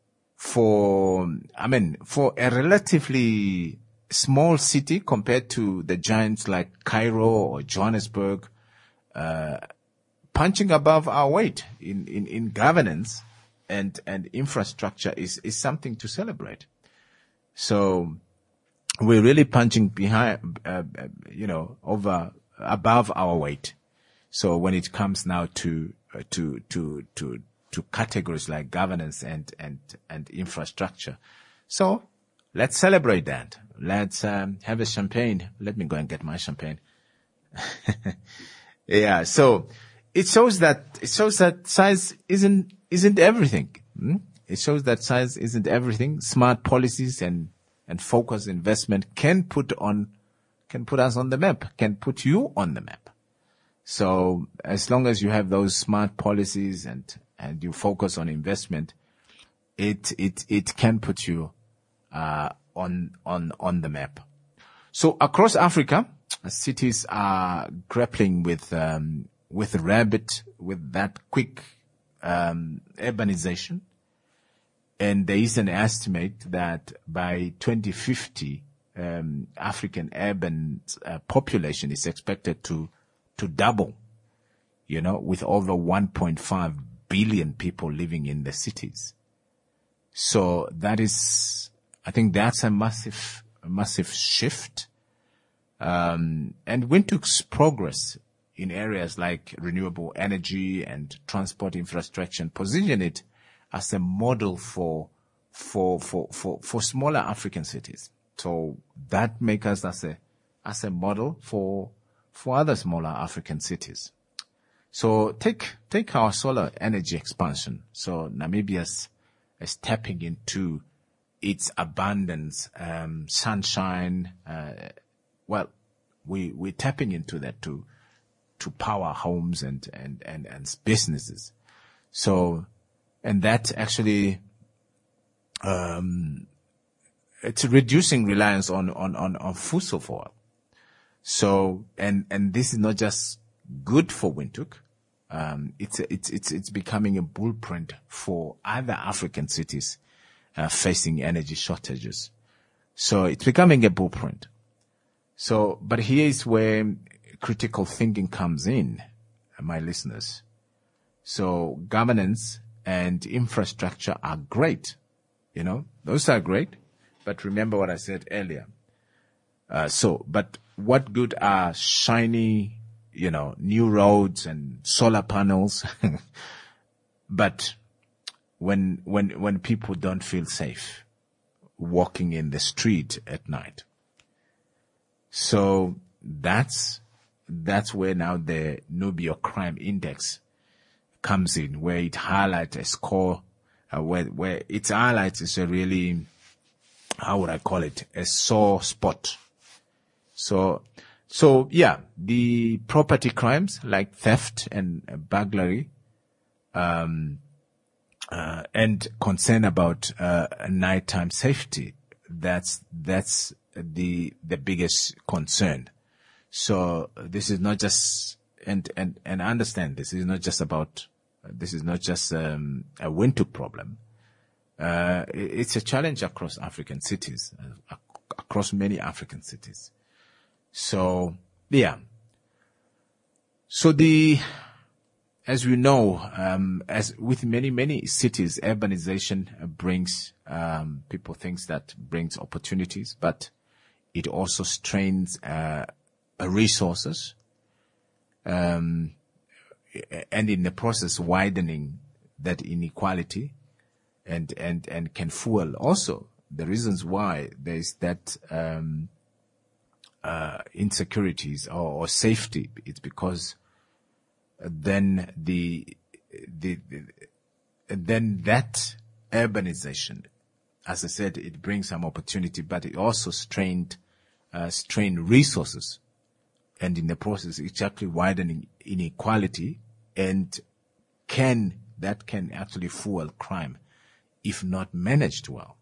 For, I mean, for a relatively small city compared to the giants like Cairo or Johannesburg, uh, punching above our weight in, in, in governance and, and infrastructure is, is something to celebrate. So we're really punching behind, uh, you know, over, above our weight. So when it comes now to, uh, to, to, to, to categories like governance and, and, and infrastructure. So let's celebrate that. Let's, um, have a champagne. Let me go and get my champagne. Yeah. So it shows that, it shows that size isn't, isn't everything. Hmm? It shows that size isn't everything. Smart policies and, and focused investment can put on, can put us on the map, can put you on the map. So as long as you have those smart policies and, and you focus on investment, it, it, it can put you, uh, on, on, on the map. So across Africa, cities are grappling with, um, with rapid, with that quick, um, urbanization. And there is an estimate that by twenty fifty, um, African urban uh, population is expected to, to double, you know, with over one point five billion people living in the cities. So that is, I think that's a massive, a massive shift. Um, and Windhoek's progress in areas like renewable energy and transport infrastructure position it as a model for, for, for, for, for smaller African cities. So that makes us as a, as a model for, for other smaller African cities. So take, take our solar energy expansion. So Namibia's is tapping into its abundance, um, sunshine. Uh, well, we we're tapping into that to to power homes and and and and businesses. So, and that actually, um, it's reducing reliance on on on, on fossil fuel. So, and and this is not just good for Windhoek. Um, it's it's it's it's becoming a blueprint for other African cities uh, facing energy shortages. So it's becoming a blueprint. So, but here is where critical thinking comes in, my listeners. So governance and infrastructure are great, you know, those are great. But remember what I said earlier. Uh, so, but what good are shiny, you know, new roads and solar panels? But when, when, when people don't feel safe walking in the street at night. So that's, that's where now the Nubia Crime Index comes in, where it highlights a score, uh, where, where its highlights is a really, how would I call it, a sore spot. So, so yeah, the property crimes like theft and uh, burglary, um, uh, and concern about, uh, nighttime safety. That's, that's the, the biggest concern. So this is not just, and, and, and understand this is not just about, this is not just, um, a Windhoek problem. Uh, it's a challenge across African cities, uh, across many African cities. So, yeah. So the, as we know, um, as with many, many cities, urbanization brings, um, people thinks that brings opportunities, but it also strains, uh, resources, um, and in the process widening that inequality, and, and, and can fuel also the reasons why there is that, um, uh, insecurities or, or safety. It's because then the, the, the, then that urbanization, as I said, it brings some opportunity, but it also strained, uh, strained resources. And in the process, it's actually widening inequality, and can, that can actually fuel crime if not managed well.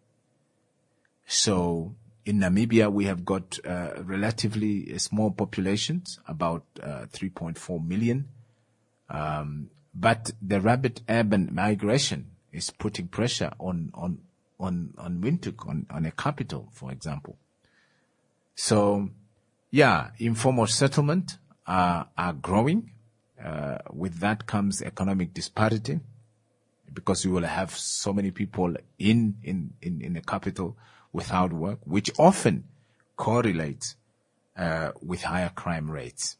So in Namibia, we have got uh, relatively small populations, about uh, three point four million. Um, but the rapid urban migration is putting pressure on, on, on, on Windhoek, on, on a capital, for example. So, yeah, informal settlement are, are growing. Uh, with that comes economic disparity, because you will have so many people in, in, in, in the capital without work, which often correlates, uh, with higher crime rates.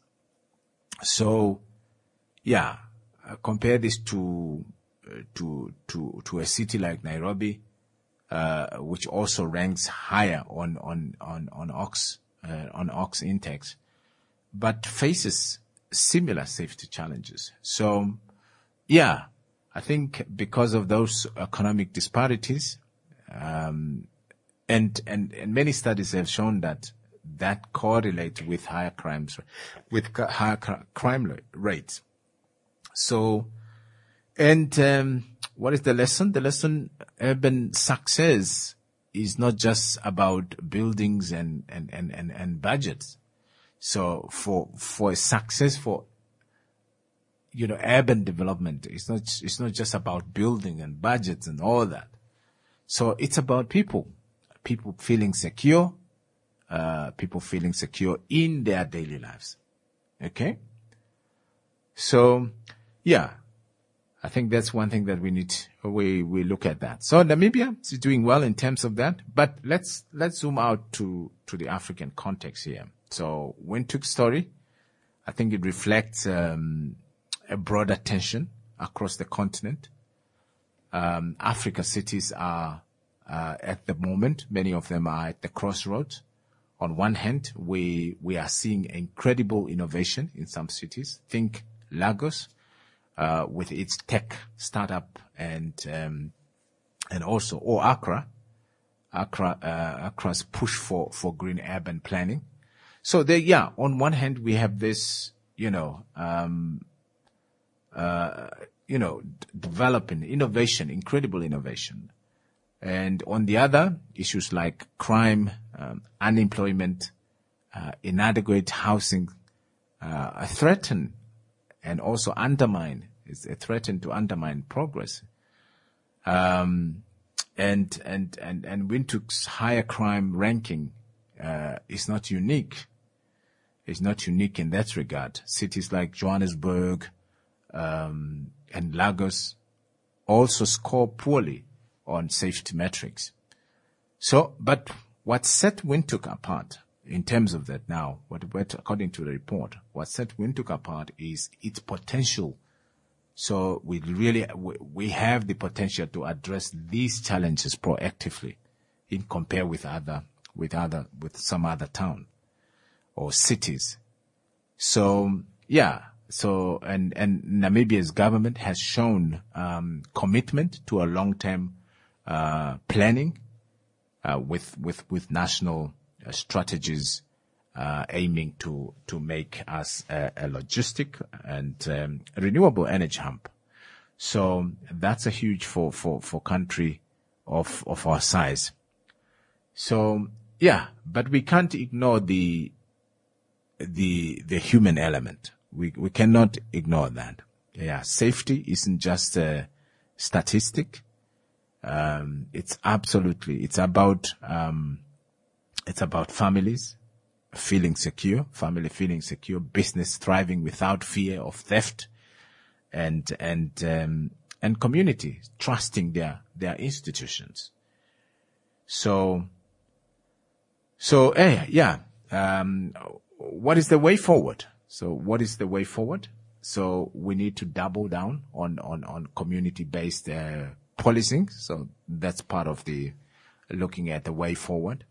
So, yeah, uh, compare this to, uh, to, to, to a city like Nairobi, uh, which also ranks higher on, on, on, on Ox, uh, on Ox index, but faces similar safety challenges. So, yeah, I think because of those economic disparities, um, and, and, and many studies have shown that that correlates with higher crimes, with higher crime rates. So, and, um, what is the lesson? The lesson, urban success is not just about buildings and, and, and, and, and budgets. So for, for a successful, you know, urban development, it's not, it's not just about building and budgets and all that. So it's about people, people feeling secure, uh, people feeling secure in their daily lives. Okay. So, yeah, I think that's one thing that we need, we, we look at that. So Namibia is doing well in terms of that, but let's, let's zoom out to, to the African context here. So Windhoek's story, I think it reflects, um, a broader tension across the continent. Um, Africa cities are, uh, at the moment, many of them are at the crossroads. On one hand, we, we are seeing incredible innovation in some cities. Think Lagos, uh, with its tech startup, and, um, and also, or Accra, Accra, uh, Accra's push for, for green urban planning. So there, yeah, on one hand, we have this, you know, um, uh, you know, d- developing innovation, incredible innovation. And on the other, issues like crime, um, unemployment, uh, inadequate housing, uh, threaten and also undermine, it's a threaten to undermine progress. Um, and, and, and, and Windhoek's higher crime ranking, uh, is not unique. It's not unique in that regard. Cities like Johannesburg, um, and Lagos also score poorly on safety metrics. So, but what set Windhoek apart in terms of that now, what, what according to the report, what set Windhoek apart is its potential. So we really, we, we have the potential to address these challenges proactively in compare with other, with other, with some other town or cities. So, yeah. So, and, and Namibia's government has shown, um, commitment to a long-term, uh, planning, uh, with, with, with national uh, strategies, uh, aiming to, to make us a, a logistic and, um, renewable energy hub. So that's a huge for, for, for country of, of our size. So, yeah, but we can't ignore the, the, the human element. We, we cannot ignore that. Yeah. Safety isn't just a statistic. Um, it's absolutely, it's about, um, it's about families feeling secure, family feeling secure, business thriving without fear of theft, and, and, um, and community trusting their, their institutions. So, so, eh, yeah, um, what is the way forward? So what is the way forward? So we need to double down on, on, on community-based, uh, policing. So that's part of the looking at the way forward.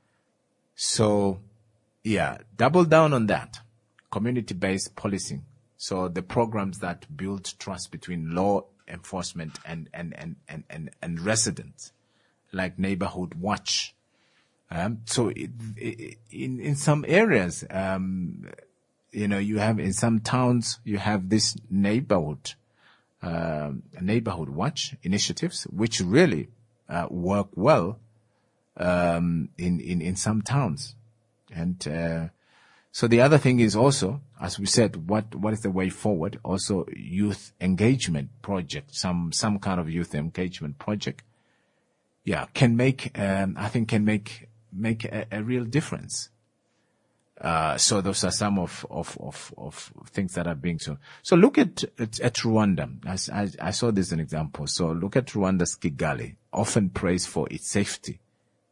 So yeah, double down on that. Community-based policing. So the programs that build trust between law enforcement and, and, and, and, and, and residents, like Neighborhood Watch. Um, so it, it, in, in some areas, um, you know, you have in some towns, you have this neighborhood, uh, neighborhood watch initiatives, which really, uh, work well, um, in, in, in some towns. And, uh, so the other thing is also, as we said, what, what is the way forward? Also youth engagement project, some, some kind of youth engagement project. Yeah, can make, um, I think can make, make a, a real difference. Uh, so those are some of, of, of, of things that are being so. So look at, at, at Rwanda. As I, I saw this as an example. So look at Rwanda's Kigali, often praised for its safety.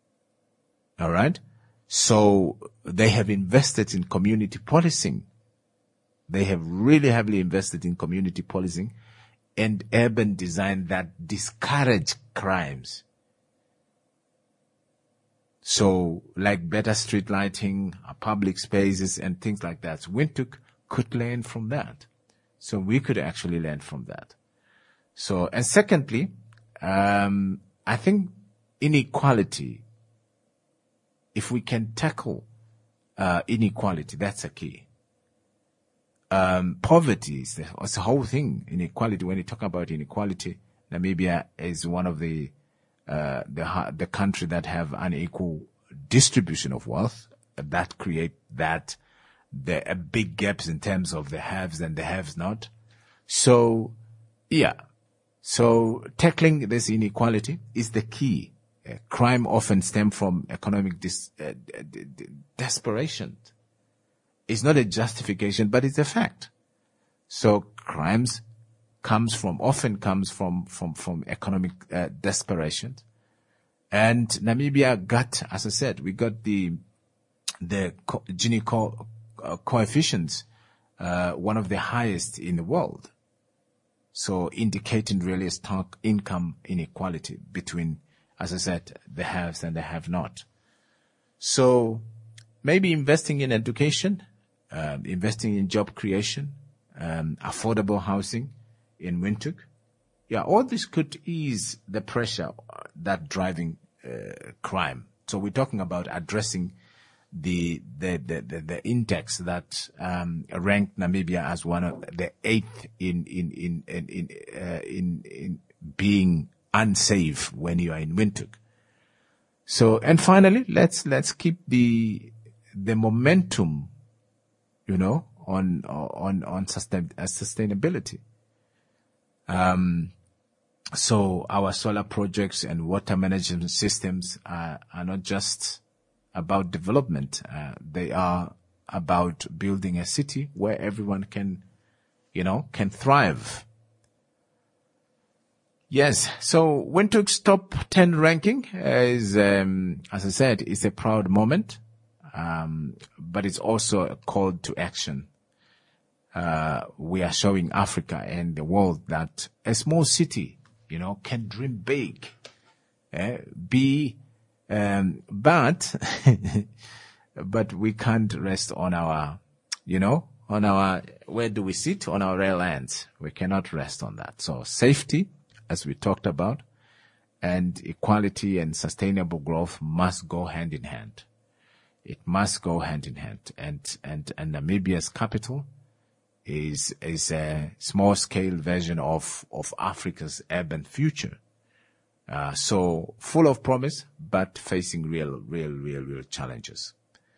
All right. So they have invested in community policing. They have really heavily invested in community policing and urban design that discourage crimes. So, like better street lighting, uh, public spaces, and things like that. So Windhoek could learn from that. So we could actually learn from that. So, and secondly, um, I think inequality, if we can tackle uh, inequality, that's a key. Um, poverty is the, it's the whole thing. Inequality, when you talk about inequality, Namibia is one of the Uh, the, the country that have unequal distribution of wealth that create that, the uh, big gaps in terms of the haves and the haves not. So, yeah. So tackling this inequality is the key. Uh, crime often stems from economic dis, uh, d- d- desperation. It's not a justification, but it's a fact. So crimes comes from, often comes from, from, from economic, uh, desperation. And Namibia got, as I said, we got the, the co- Gini co- uh, coefficients, uh, one of the highest in the world. So indicating really a stark income inequality between, as I said, the haves and the have not. So maybe investing in education, um, investing in job creation, um, affordable housing in Windhoek. Yeah, all this could ease the pressure that driving uh, crime. So we're talking about addressing the the the the, the index that um, ranked Namibia as one of the eighth in in in in in, uh, in, in being unsafe when you are in Windhoek. So, and finally, let's let's keep the the momentum, you know, on on on sustain, uh, sustainability. Um, so our solar projects and water management systems are, are not just about development. Uh, they are about building a city where everyone can, you know, can thrive. Yes. So Windhoek's top ten ranking is, um, as I said, it's a proud moment. Um, but it's also a call to action. Uh, we are showing Africa and the world that a small city, you know, can dream big, eh, be, um, but, but we can't rest on our, you know, on our, where do we sit? On our real lands. We cannot rest on that. So safety, as we talked about, and equality and sustainable growth must go hand in hand. It must go hand in hand. And, and, and Namibia's capital is, is a small scale version of, of Africa's urban future. Uh, so full of promise, but facing real, real, real, real challenges.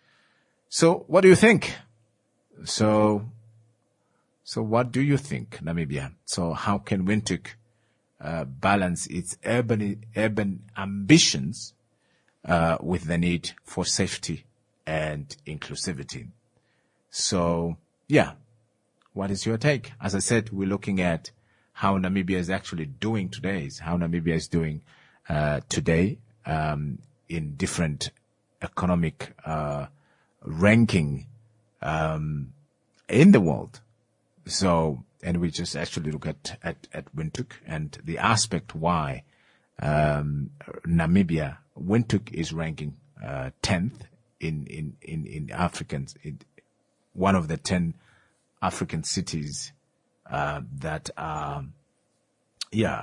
So what do you think? So, so what do you think, Namibia? So how can Windhoek, uh, balance its urban, urban ambitions, uh, with the need for safety and inclusivity? So, yeah. What is your take? As I said, we're looking at how Namibia is actually doing today, is how Namibia is doing, uh, today, um, in different economic, uh, ranking, um, in the world. So, and we just actually look at, at, at Windhoek and the aspect why, um, Namibia, Windhoek is ranking, uh, tenth in, in, in, in Africans, in one of the ten African cities, uh, that are, yeah,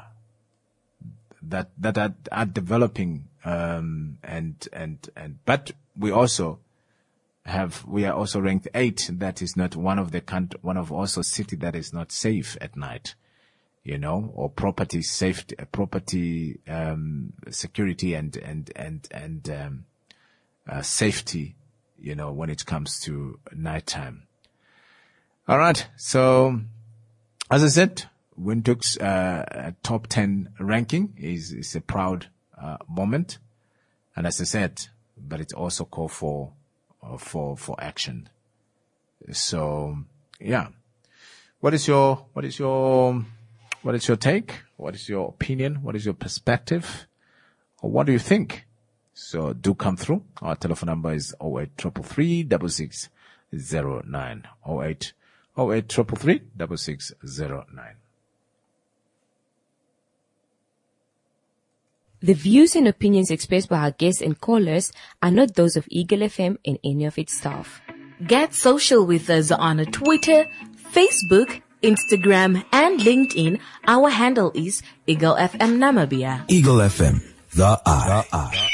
that, that are, are developing, um, and, and, and, but we also have, we are also ranked eight. That is not one of the country, one of also city that is not safe at night, you know, or property safety, property, um, security and, and, and, and, um, uh, safety, you know, when it comes to nighttime. All right. So, as I said, Windhoek's uh, top ten ranking is, is a proud uh, moment. And as I said, but it's also call for, uh, for, for action. So, yeah. What is your, what is your, what is your take? What is your opinion? What is your perspective? Or what do you think? So do come through. Our telephone number is oh eight three three three six six zero nine. oh eight oh eight three three three six six zero nine. The views and opinions expressed by our guests and callers are not those of Eagle F M and any of its staff. Get social with us on Twitter, Facebook, Instagram, and LinkedIn. Our handle is Eagle F M Namibia. Eagle F M, the eye.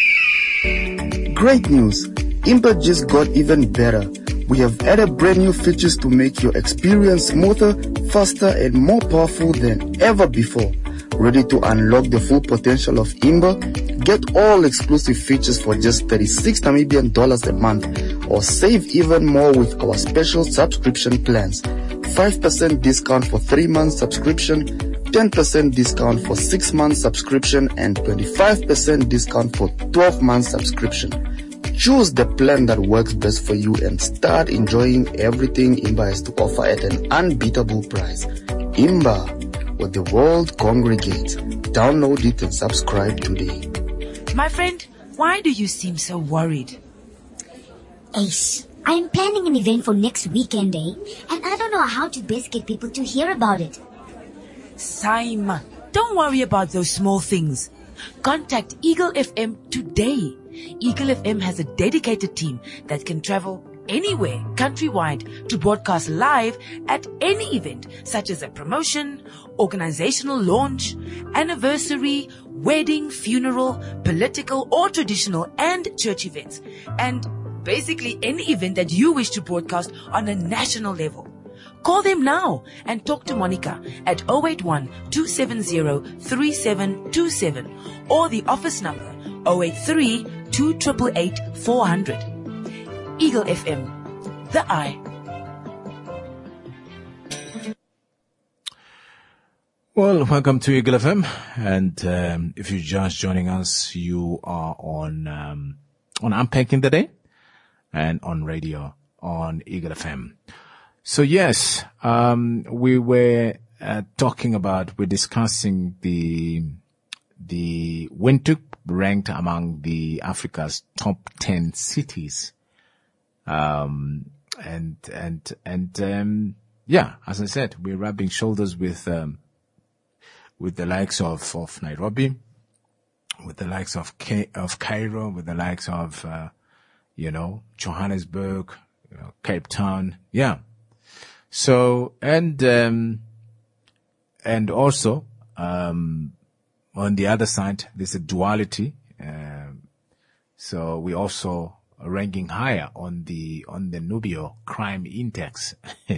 Great news! Impa just got even better. We have added brand new features to make your experience smoother, faster, and more powerful than ever before. Ready to unlock the full potential of Imba? Get all exclusive features for just thirty-six Namibian dollars a month, or save even more with our special subscription plans. five percent discount for three months subscription, ten percent discount for six months subscription, and twenty-five percent discount for twelve months subscription. Choose the plan that works best for you and start enjoying everything Imba has to offer at an unbeatable price. Imba, where the world congregates. Download it and subscribe today. My friend, why do you seem so worried? Ace, I'm planning an event for next weekend, eh? And I don't know how to best get people to hear about it. Saima, don't worry about those small things. Contact Eagle F M today. Eagle F M has a dedicated team that can travel anywhere countrywide to broadcast live at any event such as a promotion, organizational launch, anniversary, wedding, funeral, political or traditional and church events, and basically any event that you wish to broadcast on a national level. Call them now and talk to Monica at zero eight one, two seven zero, three seven two seven or the office number zero eight three, two eight eight, four zero zero. Eagle F M, the eye. Well, welcome to Eagle F M, and um, if you're just joining us, you are on um, on Unpacking the Day and on radio on Eagle F M. So yes, um, we were uh, talking about, we're discussing the the Windhoek ranked among the Africa's top ten cities, um, and and and um, yeah, as I said, we're rubbing shoulders with um, with the likes of of Nairobi, with the likes of K- of Cairo, with the likes of uh, you know Johannesburg, you know, Cape Town, yeah. So, and, um, and also, um, on the other side, there's a duality. Um, so we also are ranking higher on the, on the Nubio crime index.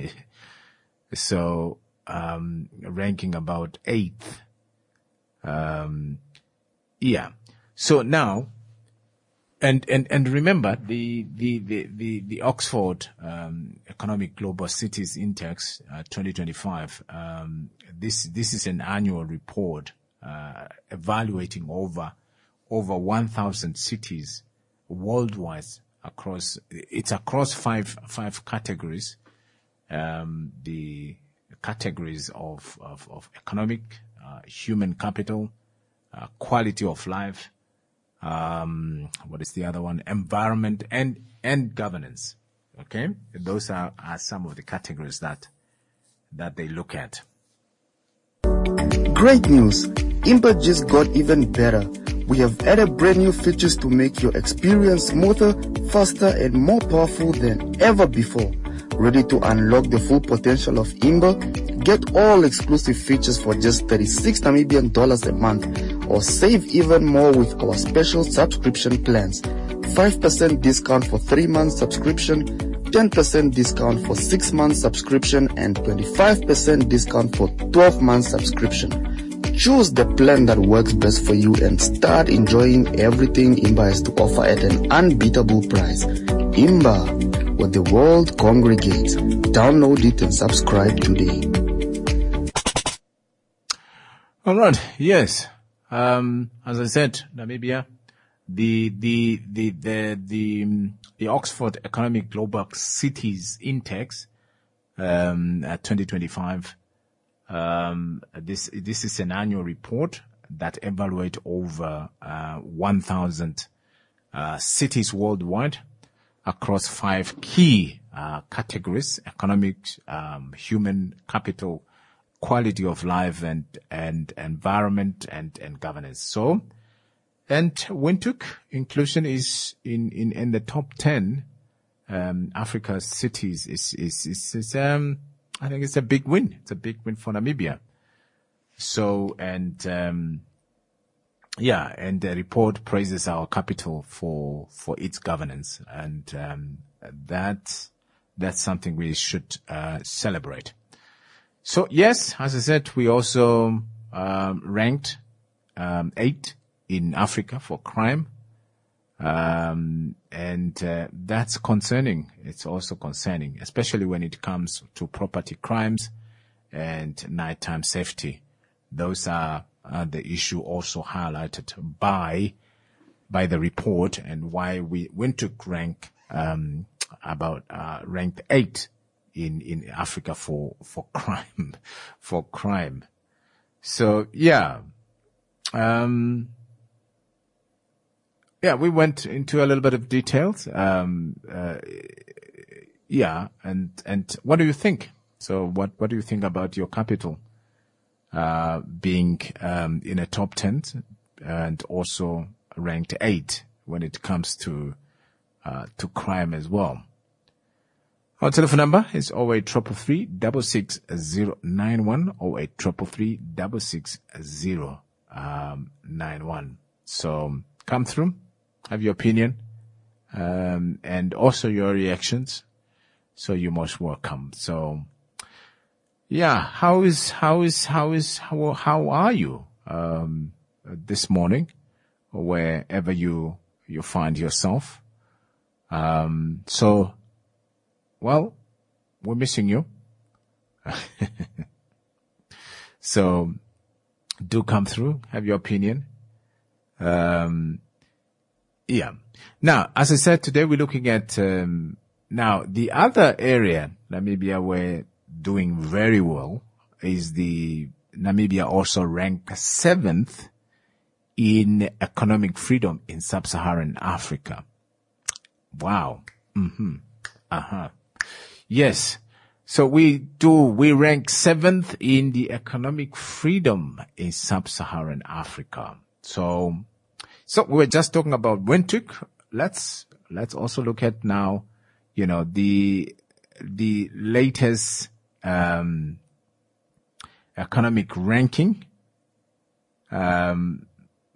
So, um, ranking about eighth. Um, yeah. So now, And, and, and remember the, the, the, the, the Oxford, um, Economic Global Cities Index, uh, twenty twenty-five. Um, this, this is an annual report, uh, evaluating over, over one thousand cities worldwide across, it's across five, five categories. Um, the categories of, of, of economic, uh, human capital, uh, quality of life, Um, what is the other one? Environment and, and governance. Okay. Those are, are some of the categories that, that they look at. Great news. Imba just got even better. We have added brand new features to make your experience smoother, faster, and more powerful than ever before. Ready to unlock the full potential of Imba? Get all exclusive features for just thirty-six Namibian dollars a month, or save even more with our special subscription plans. five percent discount for three months subscription, ten percent discount for six months subscription, and twenty-five percent discount for twelve months subscription. Choose the plan that works best for you and start enjoying everything Imba has to offer at an unbeatable price. Imba, where the world congregates. Download it and subscribe today. All right. Yes. Um, as I said, Namibia, the, the, the, the, the, the Oxford Economic Global Cities Index, um, at twenty twenty-five, um, this, this is an annual report that evaluates over, uh, one thousand, uh, cities worldwide across five key, uh, categories: economic, um, human capital, quality of life, and, and environment, and, and governance. So, and Windhoek inclusion is in, in, in the top ten, um, Africa's cities is, is, is, is, um, I think it's a big win. It's a big win for Namibia. So, and, um, yeah, and the report praises our capital for, for its governance. And, um, that, that's something we should, uh, celebrate. So yes, as I said, we also um, ranked um, eight in Africa for crime, um, and uh, that's concerning. It's also concerning, especially when it comes to property crimes and nighttime safety. Those are uh, the issue also highlighted by by the report, and why we went to rank um, about uh, ranked eight in, in Africa for, for crime, for crime. So, yeah. Um, yeah, we went into a little bit of details. Um, uh, yeah. And, and what do you think? So what, what do you think about your capital, uh, being, um, in a top ten and also ranked eight when it comes to, uh, to crime as well? Our telephone number is oh eight three three three six six zero nine one, oh eight three three three six six zero nine one. So come through, have your opinion, um, and also your reactions. So you're most welcome. So, yeah, how is, how is, how is, how, how are you, um, this morning, or wherever you, you find yourself? Um, so, well, we're missing you. So do come through, have your opinion. Um, yeah. Now, as I said, today we're looking at, um, now the other area Namibia we're doing very well is the Namibia also ranked seventh in economic freedom in sub-Saharan Africa. Wow. Mm-hmm. Uh-huh. Yes. So we do, we rank seventh in the economic freedom in sub-Saharan Africa. So, so we were just talking about Windhoek. Let's, let's also look at now, you know, the, the latest, um, economic ranking. Um,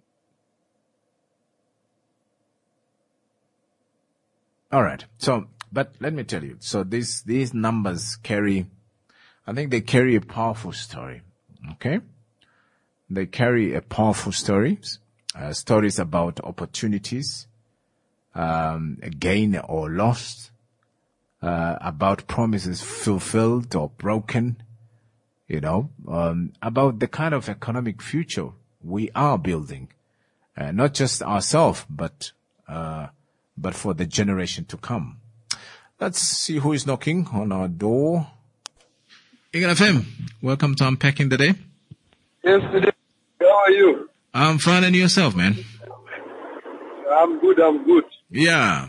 all right. So, but let me tell you, so these, these numbers carry, I think they carry a powerful story. Okay. They carry a powerful story, uh, stories about opportunities, um, gain or lost, uh, about promises fulfilled or broken, you know, um, about the kind of economic future we are building, uh, not just ourselves, but, uh, but for the generation to come. Let's see who is knocking on our door. Eagle F M, welcome to Unpacking the Day. Yes, today. How are you? I'm fine, and yourself, man? I'm good, I'm good. Yeah.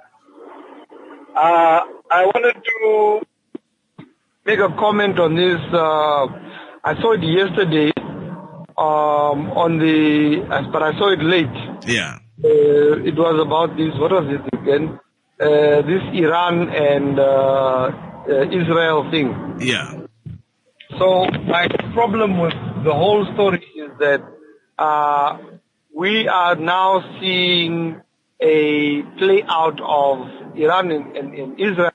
Uh, I wanted to make a comment on this. Uh, I saw it yesterday um, on the, but I saw it late. Yeah. Uh, it was about this, what was it again? Uh, this Iran and uh, uh, Israel thing. Yeah. So my problem with the whole story is that uh, we are now seeing a play out of Iran and, and, and Israel.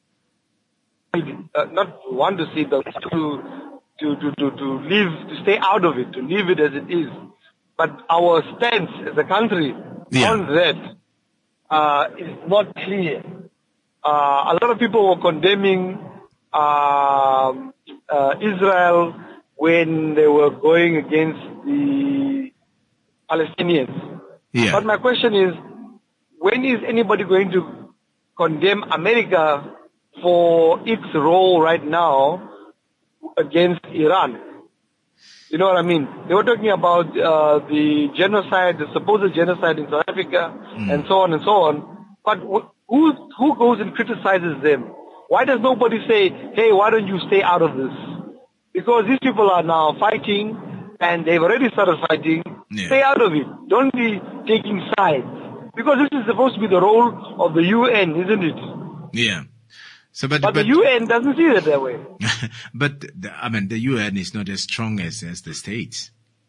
Uh, not want to see, but to to to to to live, to stay out of it, to leave it as it is. But our stance as a country yeah. on that uh, is not clear. Uh, a lot of people were condemning uh, uh, Israel when they were going against the Palestinians. Yeah. But my question is, when is anybody going to condemn America for its role right now against Iran? You know what I mean? They were talking about uh, the genocide, the supposed genocide in South Africa, mm. and so on and so on. But who who goes and criticizes them? Why does nobody say, hey, why don't you stay out of this? Because these people are now fighting, and they've already started fighting. Yeah. Stay out of it. Don't be taking sides. Because this is supposed to be the role of the U N, isn't it? Yeah. So, but, but, but the U N doesn't see it that way. But, the, I mean, the U N is not as strong as, as the States.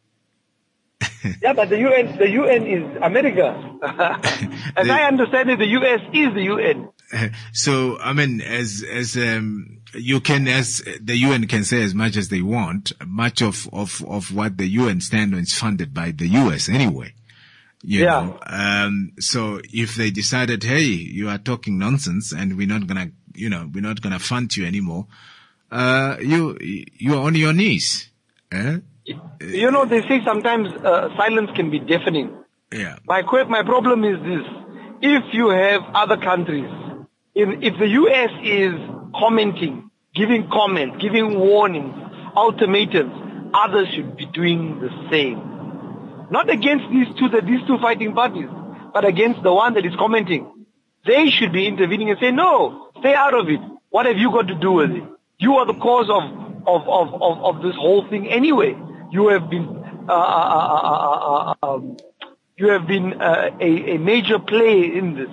Yeah, but the U N, the U N is America. As the, I understand it, the U S is the U N. So, I mean, as, as, um, you can, as the U N can say as much as they want, much of, of, of what the U N stand on is funded by the U S anyway. You yeah. know, um, so if they decided, hey, you are talking nonsense and we're not gonna, you know, we're not gonna fund you anymore, uh, you, you're on your knees. Eh? You know, they say sometimes, uh, silence can be deafening. Yeah. My, my problem is this. If you have other countries, in, if the U S is commenting, giving comments, giving warnings, ultimatums, others should be doing the same. Not against these two, the, these two fighting parties, but against the one that is commenting. They should be intervening and say, no, stay out of it. What have you got to do with it? You are the cause of, of, of, of, of this whole thing anyway. You have been, uh, uh, uh, uh, uh, um, you have been, uh, a, a major player in this.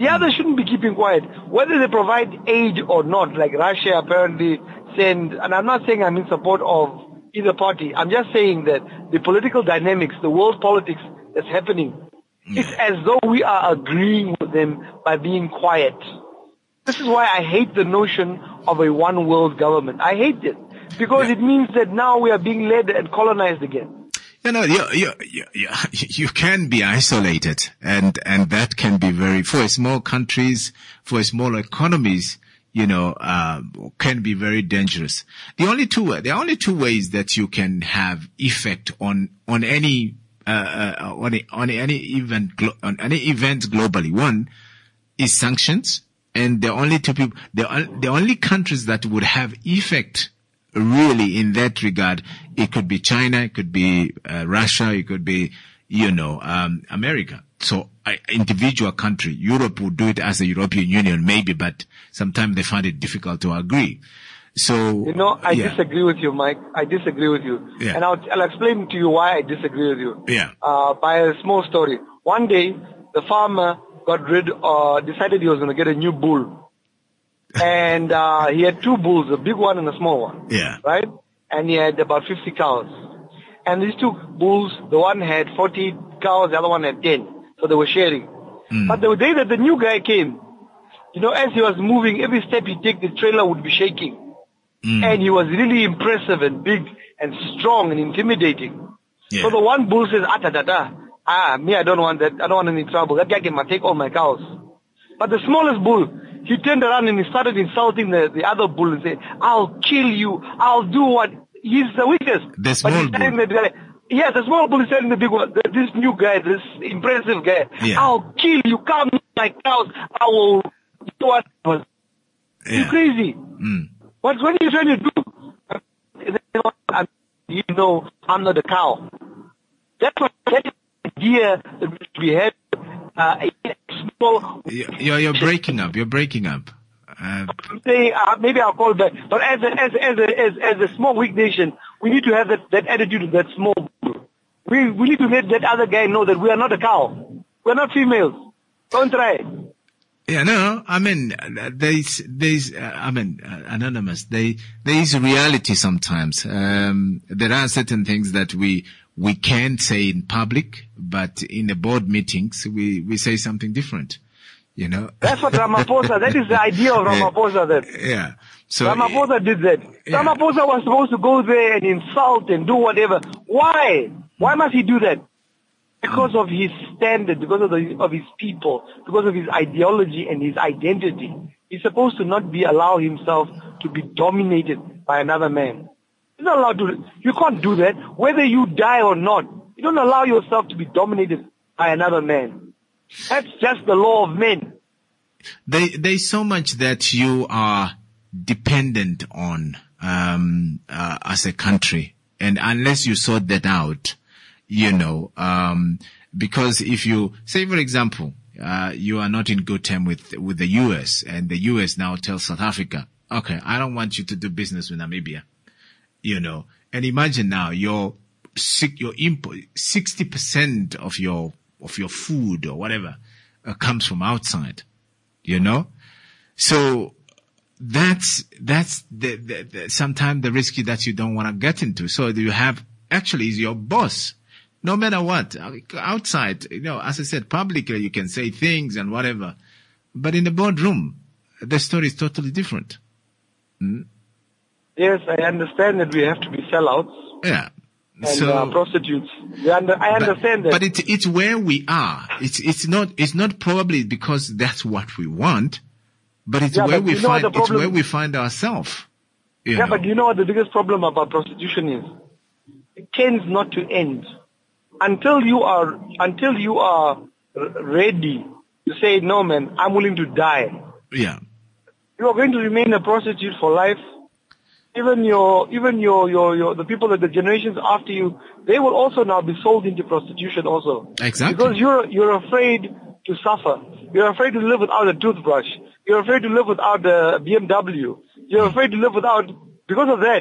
The others shouldn't be keeping quiet. Whether they provide aid or not, like Russia apparently send, and I'm not saying I'm in support of either party. I'm just saying that the political dynamics, the world politics that's happening, it's as though we are agreeing with them by being quiet. This is why I hate the notion of a one world government. I hate it because it means that now we are being led and colonized again. You know, you, you, you, you, you can be isolated, and, and that can be very, for small countries, for small economies, you know, uh, can be very dangerous. The only two, the only two ways that you can have effect on, on any, uh, uh on, a, on any event, on any event globally. One is sanctions, and the only two people, the, the only countries that would have effect really in that regard, it could be China, it could be uh, Russia, it could be, you know, um, America. So, uh, individual country, Europe would do it as a European Union, maybe, but sometimes they find it difficult to agree. So, you know, I yeah. disagree with you, Mike. I disagree with you, yeah. and I'll, I'll explain to you why I disagree with you. Yeah. Uh, by a small story. One day, the farmer got rid, uh, decided he was going to get a new bull, and uh, he had two bulls, a big one and a small one. Yeah. Right, and he had about fifty cows, and these two bulls, the one had forty cows, the other one had ten. So they were sharing. Mm. But the day that the new guy came, you know, as he was moving, every step he took, the trailer would be shaking. Mm. And he was really impressive and big and strong and intimidating. Yeah. So the one bull says, ah, da, da, da. ah, me, I don't want that. I don't want any trouble. That guy can take all my cows. But the smallest bull, he turned around and he started insulting the, the other bull and said, I'll kill you. I'll do what? He's the weakest. The small bull. The, Yes, the small bull is telling the big one, this new guy, this impressive guy, yeah. I'll kill you, come my cows, I will do what? Yeah. You crazy. Mm. What, what are you trying to do? You know, I'm not a cow. That's what that idea that we had. Uh, small you're, you're breaking up, you're breaking up. Uh, I'm saying, uh, maybe I'll call back. But as a, as, as, a, as, as a small weak nation, we need to have that, that attitude of that small. We, we need to let that other guy know that we are not a cow. We're not females. Don't try. Yeah, no, I mean, there's, there's, uh, I mean, uh, Anonymous, they, there is reality sometimes. Um, there are certain things that we, we can say in public, but in the board meetings, we, we say something different. You know, that's what Ramaphosa, that is the idea of Ramaphosa then. Yeah. So Ramaphosa did that. Yeah. Ramaphosa was supposed to go there and insult and do whatever. Why? Why must he do that? Because of his standard, because of the, of his people, because of his ideology and his identity. He's supposed to not be allow himself to be dominated by another man. He's not allowed to, you can't do that. Whether you die or not, you don't allow yourself to be dominated by another man. That's just the law of men. There, there's so much that you are dependent on um, uh, as a country, and unless you sort that out, you know, um, because if you say, for example, uh, you are not in good term with with the U S, and the U S now tells South Africa, okay, I don't want you to do business with Namibia, you know, and imagine now your your import sixty percent of your of your food or whatever uh, comes from outside, you know? So that's, that's the, the, the sometimes the risk that you don't want to get into. So you have actually is your boss, no matter what, outside, you know, as I said, publicly you can say things and whatever, but in the boardroom, the story is totally different. Hmm? Yes, I understand that we have to be sellouts. Yeah. And so, uh, prostitutes. Under, I understand but, that. But it's, it's where we are. It's, it's not, it's not probably because that's what we want, but it's yeah, where but we you know find, problem, it's where we find ourselves. Yeah, know. But you know what the biggest problem about prostitution is? It tends not to end. Until you are, until you are ready to say, no man, I'm willing to die. Yeah. You are going to remain a prostitute for life. Even your, even your, your, your, the people that the generations after you, they will also now be sold into prostitution also. Exactly. Because you're, you're afraid to suffer. You're afraid to live without a toothbrush. You're afraid to live without a B M W. You're afraid to live without, because of that,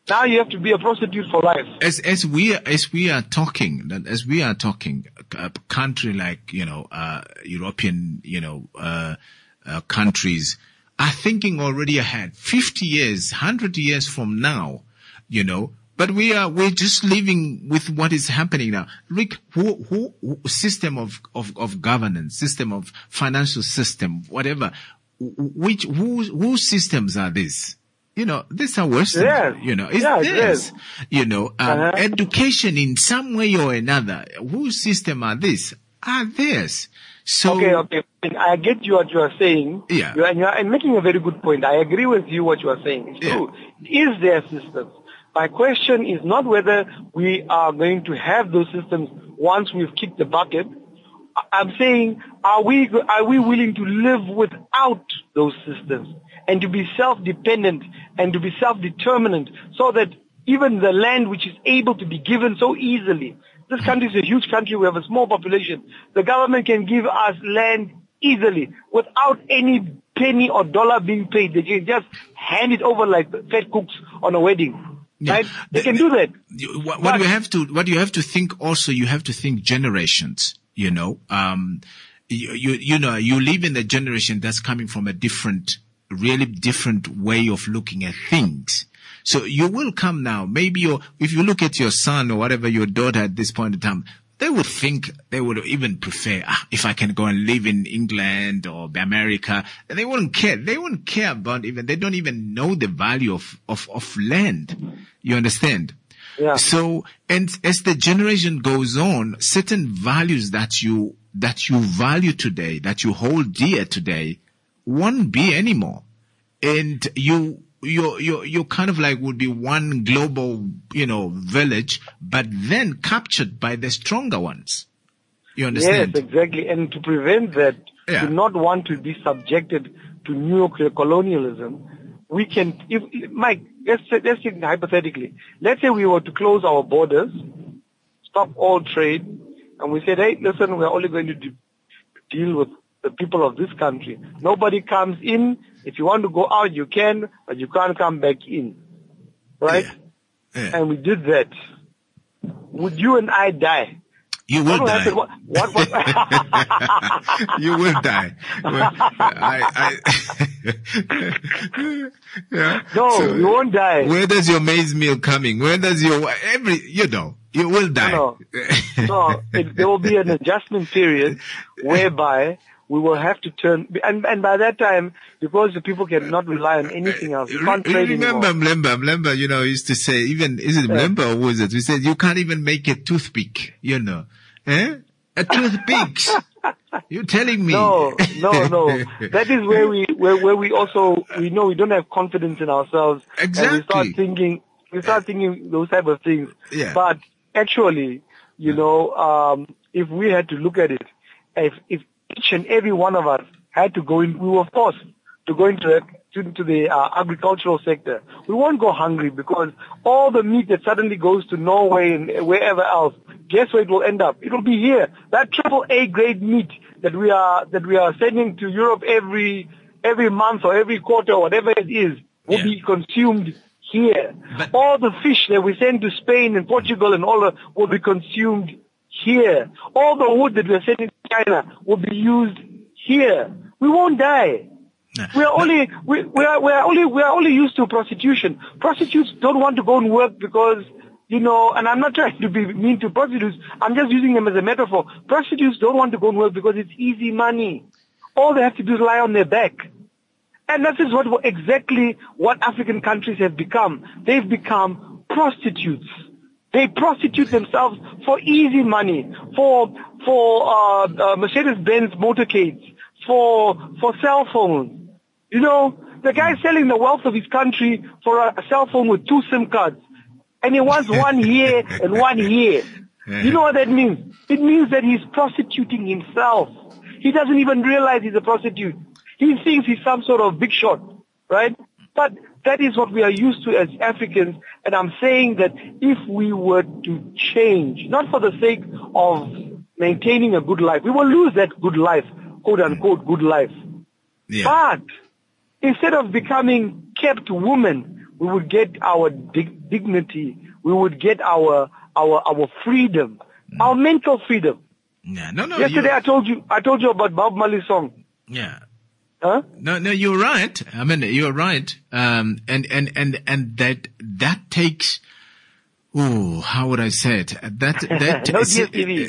Now you have to be a prostitute for life. As as we as we are talking, that as we are talking, a country like you know uh, European you know uh, uh, countries are thinking already ahead, fifty years, one hundred years from now, you know. But we are we're just living with what is happening now. Rick, who who, who system of, of of governance, system of financial system, whatever, which whose whose systems are these? You know, these are Western, yes. you know, it's yes, theirs. Yes. You know, um, uh-huh. education in some way or another, whose system are these? Are theirs. So, okay, okay. I get you what you are saying. Yeah. You are, you are making a very good point. I agree with you what you are saying. It's yeah. true. It is their systems. My question is not whether we are going to have those systems once we've kicked the bucket. I'm saying, are we, are we willing to live without those systems and to be self-dependent and to be self-determinant so that even the land which is able to be given so easily, this country is a huge country, we have a small population, the government can give us land easily without any penny or dollar being paid. They can just hand it over like fat cooks on a wedding. Yeah. Right? They can do that. What, what you have to, what you have to think also, you have to think generations, you know, um, you, you, you know, you live in a generation that's coming from a different, really different way of looking at things. So you will come now, maybe your, if you look at your son or whatever, your daughter at this point in time, they would think, they would even prefer, ah, if I can go and live in England or America, and they wouldn't care. They wouldn't care about even, they don't even know the value of, of, of land. You understand? Yeah. So, and as the generation goes on, certain values that you, that you value today, that you hold dear today, won't be anymore. And you, you, you, you kind of like would be one global, you know, village, but then captured by the stronger ones. You understand? Yes, exactly. And to prevent that, yeah. to not want to be subjected to nuclear colonialism, we can, if, Mike, let's say, let's think hypothetically. Let's say we were to close our borders, stop all trade, and we said, hey, listen, we're only going to do, deal with the people of this country. Nobody comes in. If you want to go out, you can, but you can't come back in. Right? Yeah. Yeah. And we did that. Would you and I die? You will what die. What, what, what you will die. Well, I, I yeah. No, so, you won't die. Where does your maize meal coming? Where does your every? You know, you will die. No, no. no it, there will be an adjustment period whereby we will have to turn, and, and by that time, because the people cannot rely on anything else, you can't trade Remember anymore. Mlemba, Mlemba, you know, used to say, even, is it Mlemba or was it? We said, you can't even make a toothpick, you know. Eh? A toothpick. You're telling me. No, no, no. That is where we, where, where we also, we know we don't have confidence in ourselves. Exactly. And we start thinking, we start thinking those type of things. Yeah. But actually, you know, um, if we had to look at it, if, if each and every one of us had to go in, we were forced to go into the, to, to the uh, agricultural sector. We won't go hungry because all the meat that suddenly goes to Norway and wherever else, guess where it will end up? It will be here. That triple A grade meat that we are, that we are sending to Europe every, every month or every quarter or whatever it is will yeah. be consumed here. But all the fish that we send to Spain and Portugal and all that will be consumed here. All the wood that we're sending to China will be used here. We won't die. We are only we, we are we are only we are only used to prostitution. Prostitutes don't want to go and work because, you know, and I'm not trying to be mean to prostitutes. I'm just using them as a metaphor. Prostitutes don't want to go and work because it's easy money. All they have to do is lie on their back. And that is what exactly what African countries have become. They've become prostitutes. They prostitute themselves for easy money, for for uh, uh, Mercedes-Benz motorcades, for for cell phones. You know, the guy selling the wealth of his country for a, a cell phone with two SIM cards, and he wants one here and one here. You know what that means? It means that he's prostituting himself. He doesn't even realize he's a prostitute. He thinks he's some sort of big shot, right? But that is what we are used to as Africans, and I'm saying that if we were to change, not for the sake of maintaining a good life, we will lose that good life, quote unquote good life. yeah. But instead of becoming kept women, we would get our dig- dignity, we would get our our our freedom, mm. our mental freedom. Yeah, no, no. Yesterday I told you, I told you about Bob Marley's song. Yeah. Huh? No, no, you're right. I mean, you're right. Um, and, and, and, and that, that takes, oh, how would I say it? That, that, no D S T V.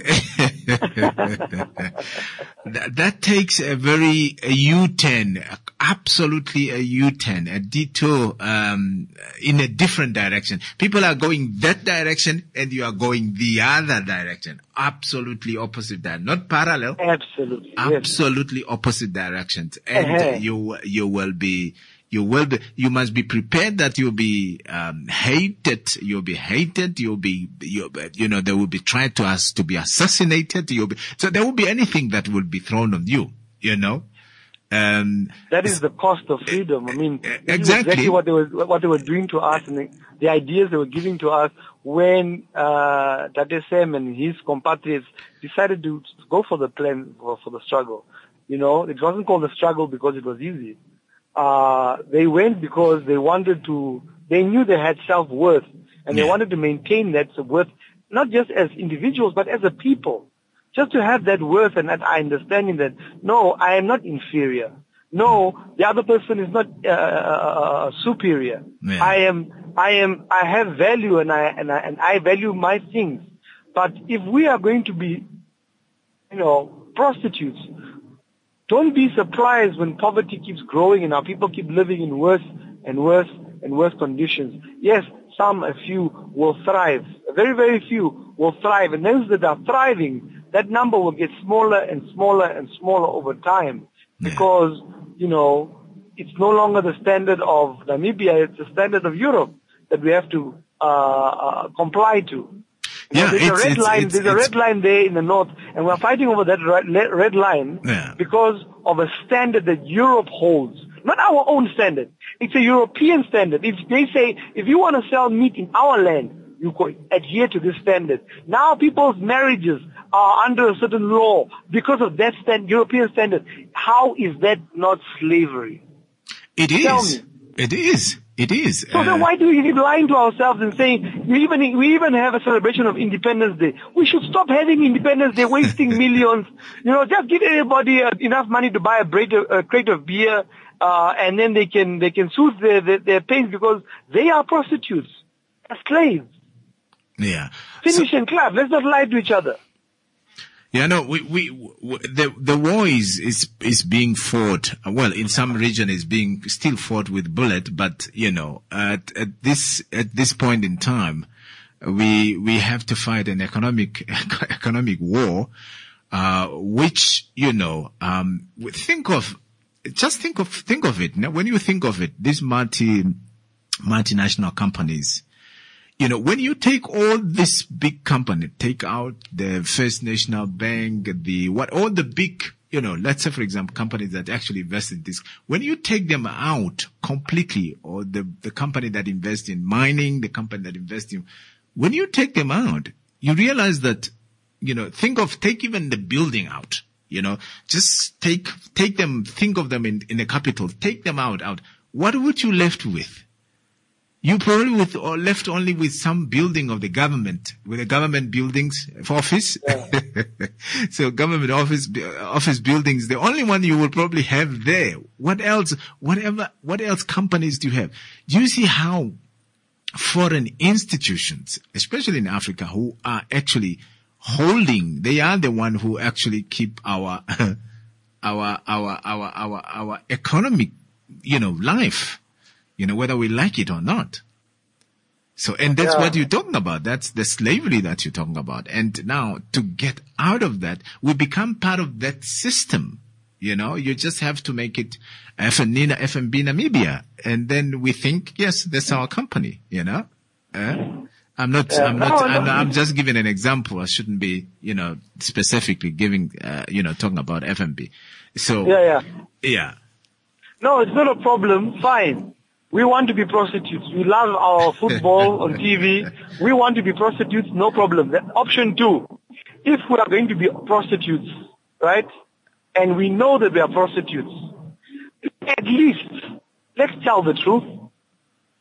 that, that takes a very, a U-turn, absolutely a U-turn, a detour, um, in a different direction. People are going that direction and you are going the other direction. Absolutely opposite that, not parallel. Absolutely. Absolutely yes. opposite directions. And uh-huh. you, you will be, you will be, you must be prepared that you'll be, um, hated. You'll be hated. You'll be, you, you know, there will be tried to us to be assassinated. You'll be, so there will be anything that will be thrown on you, you know. Um, that is the cost of freedom. I mean, exactly. exactly what they were, what they were doing to us and the, the ideas they were giving to us when, uh, Dade Sam and his compatriots decided to, to go for the plan, for, for the struggle. You know, it wasn't called a struggle because it was easy. Uh, they went because they wanted to, they knew they had self-worth and yeah. they wanted to maintain that worth, not just as individuals, but as a people. Just to have that worth and that understanding that, no, I am not inferior. No, the other person is not, uh, uh superior. Yeah. I am, I am, I have value and I, and I, and I value my things. But if we are going to be, you know, prostitutes, don't be surprised when poverty keeps growing and our people keep living in worse and worse and worse conditions. Yes, some, a few will thrive. Very, very few will thrive. And those that are thriving, that number will get smaller and smaller and smaller over time. Yeah. Because, you know, it's no longer the standard of Namibia, it's the standard of Europe that we have to uh, uh comply to. You yeah, know, there's it's, a red it's, line. it's, there's it's, a red line there in the north, and we're fighting over that red, red line yeah. because of a standard that Europe holds, not our own standard. It's a European standard. If they say if you want to sell meat in our land, you adhere to this standard. Now people's marriages are under a certain law because of that stand, European standard. How is that not slavery? It Tell is. me. It is. It is. So uh, then why do we keep lying to ourselves and saying we even we even have a celebration of Independence Day? We should stop having Independence Day, wasting millions. You know, just give everybody uh, enough money to buy a, break, a crate of beer, uh, and then they can they can soothe their, their their pains because they are prostitutes, they're slaves. Yeah. Finish So- and clap. Let's not lie to each other. Yeah, no, we, we, we, the, the war is, is, is being fought. Well, in some region is being still fought with bullet, but, you know, at, at this, at this point in time, we, we have to fight an economic, economic war, uh, which, you know, um, think of, just think of, think of it. Now, when you think of it, these multi, multinational companies, you know, when you take all this big company, take out the First National Bank, the what, all the big, you know, let's say for example, companies that actually invest in this, when you take them out completely, or the, the company that invests in mining, the company that invests in, when you take them out, you realize that, you know, think of, take even the building out, you know, just take, take them, think of them in, in a capital, take them out, out. What would you left with? You probably with, or left only with some building of the government, with the government buildings for office. Yeah. So government office, office buildings, the only one you will probably have there. What else, whatever, what else companies do you have? Do you see how foreign institutions, especially in Africa, who are actually holding, they are the one who actually keep our, our, our, our, our, our economic, you know, life. You know, whether we like it or not. So, and that's Yeah. what you're talking about. That's the slavery that you're talking about. And now to get out of that, we become part of that system. You know, you just have to make it F N B, F N B Namibia. And then we think, yes, that's our company, you know? Uh, I'm not, Yeah. I'm not, No, I'm, no. I'm just giving an example. I shouldn't be, you know, specifically giving, uh, you know, talking about F N B. So, Yeah, yeah. yeah. No, it's not a problem. Fine. We want to be prostitutes. We love our football on T V. We want to be prostitutes, no problem. That option two, if we are going to be prostitutes, right, and we know that we are prostitutes, at least let's tell the truth.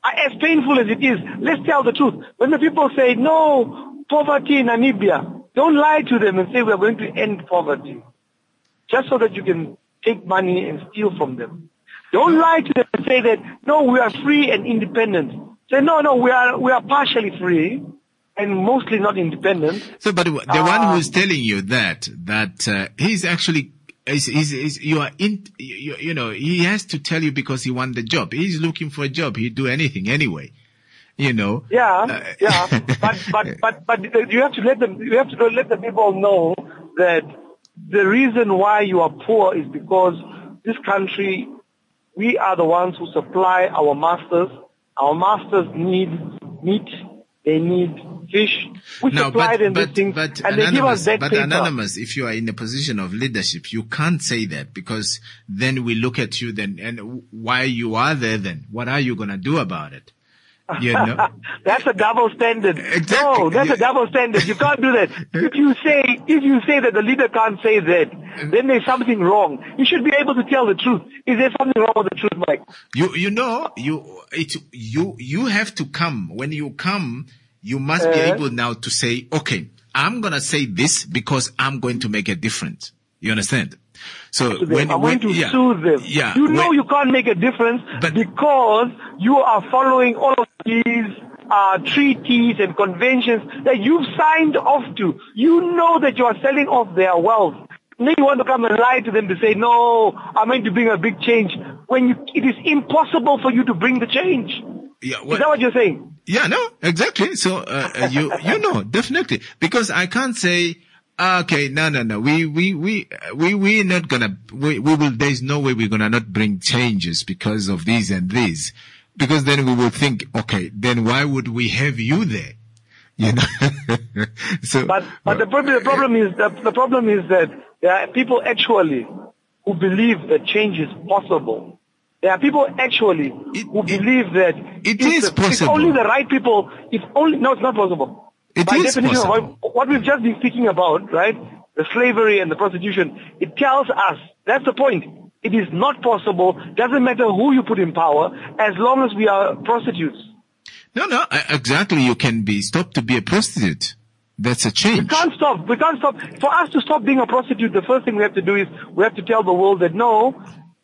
As painful as it is, let's tell the truth. When the people say, no, poverty in Namibia, don't lie to them and say we are going to end poverty. Just so that you can take money and steal from them. Don't lie to them and say that, no, we are free and independent. Say, no, no, we are, we are partially free and mostly not independent. So, but the uh, one who's telling you that, that, uh, he's actually, is, is, is, you are in, you, you know, he has to tell you because he wants the job. He's looking for a job. He'd do anything anyway. You know. Yeah, uh, yeah. But, but, but, but you have to let them, you have to let the people know that the reason why you are poor is because this country, we are the ones who supply our masters. Our masters need meat, they need fish. We no, supply but, them but, these things, but and they give us that But paper. Anonymous, if you are in a position of leadership, you can't say that because then we look at you then, and why you are there then? What are you going to do about it? You know? That's a double standard. Exactly. No, that's a double standard. You can't do that. If you say, if you say that the leader can't say that, then there's something wrong. You should be able to tell the truth. Is there something wrong with the truth, Mike? You, you know, you, it, you, you have to come. When you come, you must be Uh, able now to say, okay, I'm going to say this because I'm going to make a difference. You understand? So to them. when, I'm when, going to yeah, sue them. yeah, you know when- you can't make a difference because you are following all of these uh, treaties and conventions that you've signed off to. You know that you are selling off their wealth. And then you want to come and lie to them to say, no, I'm going to bring a big change. When you, it is impossible for you to bring the change. Yeah, is that what you're saying? Yeah, no, exactly. So, uh, uh, you, you know, definitely. Because I can't say, ah, okay, no, no, no, we, we, we, we, we're not gonna, we, we will, there's no way we're gonna not bring changes because of these and these. Because then we will think, okay, then why would we have you there? You know? So. But, but the problem, the problem is, the, the problem is that there are people actually who believe that change is possible. There are people actually who believe that it if is the, possible. If only the right people, if only, no, it's not possible. It By is definition possible. of what, what we've just been speaking about, right? The slavery and the prostitution, it tells us, that's the point. It is not possible, doesn't matter who you put in power, as long as we are prostitutes. No, no, uh, exactly. You can be stopped to be a prostitute. That's a change. We can't stop. We can't stop. For us to stop being a prostitute, the first thing we have to do is we have to tell the world that no,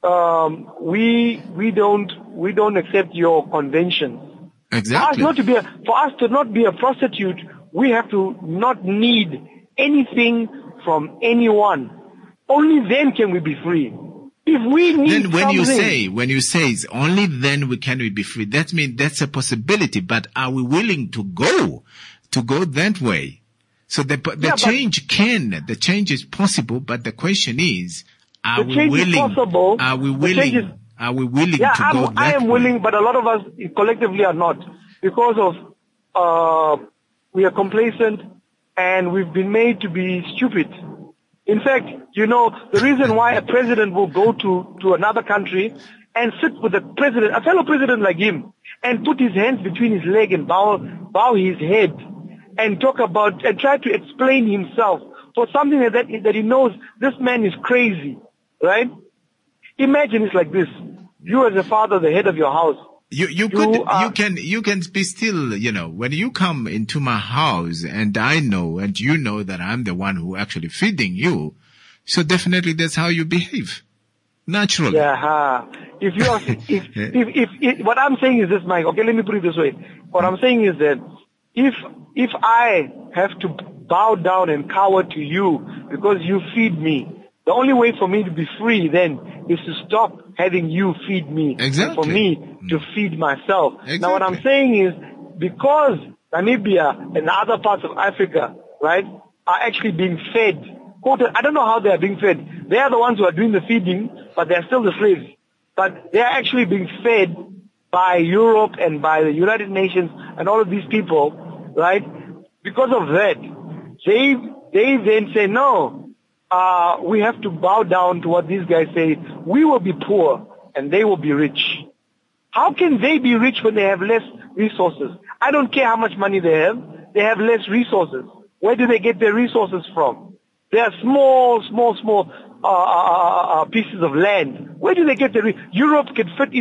um, we we don't we don't accept your conventions. Exactly. For us not to be a, for us to not be a prostitute, we have to not need anything from anyone. Only then can we be free. If we need Then when you something- say, when you say it's only then we can we be free, that means that's a possibility, but are we willing to go, to go that way? So the, the Yeah, but- change can, the change is possible, but the question is, are The we change is willing, possible. are we The change willing, is- are we willing yeah, to I'm, go that I am way? willing, but a lot of us collectively are not because of uh, we are complacent and we've been made to be stupid. In fact, you know, the reason why a president will go to, to another country and sit with a president, a fellow president like him, and put his hands between his leg and bow, bow his head and talk about, and try to explain himself for something that, that he knows this man is crazy, right? Imagine it's like this. You as a father, the head of your house. You, you could, you can, you can be still, you know, when you come into my house and I know and you know that I'm the one who actually feeding you, so definitely that's how you behave. Naturally. Yeah, huh. If you are, if, if, if, if, what I'm saying is this, Mike, okay, let me put it this way. What I'm saying is that if, if I have to bow down and cower to you because you feed me, the only way for me to be free then is to stop having you feed me. Exactly. And for me to feed myself. Exactly. Now what I'm saying is because Namibia and other parts of Africa, right, are actually being fed. Quoted, I don't know how they are being fed. They are the ones who are doing the feeding, but they're still the slaves. But they are actually being fed by Europe and by the United Nations and all of these people, right? Because of that, they, they then say, no, Uh, we have to bow down to what these guys say. We will be poor and they will be rich. How can they be rich when they have less resources? I don't care how much money they have. They have less resources. Where do they get their resources from? They are small, small, small uh, uh, uh, pieces of land. Where do they get their re- Europe can fit in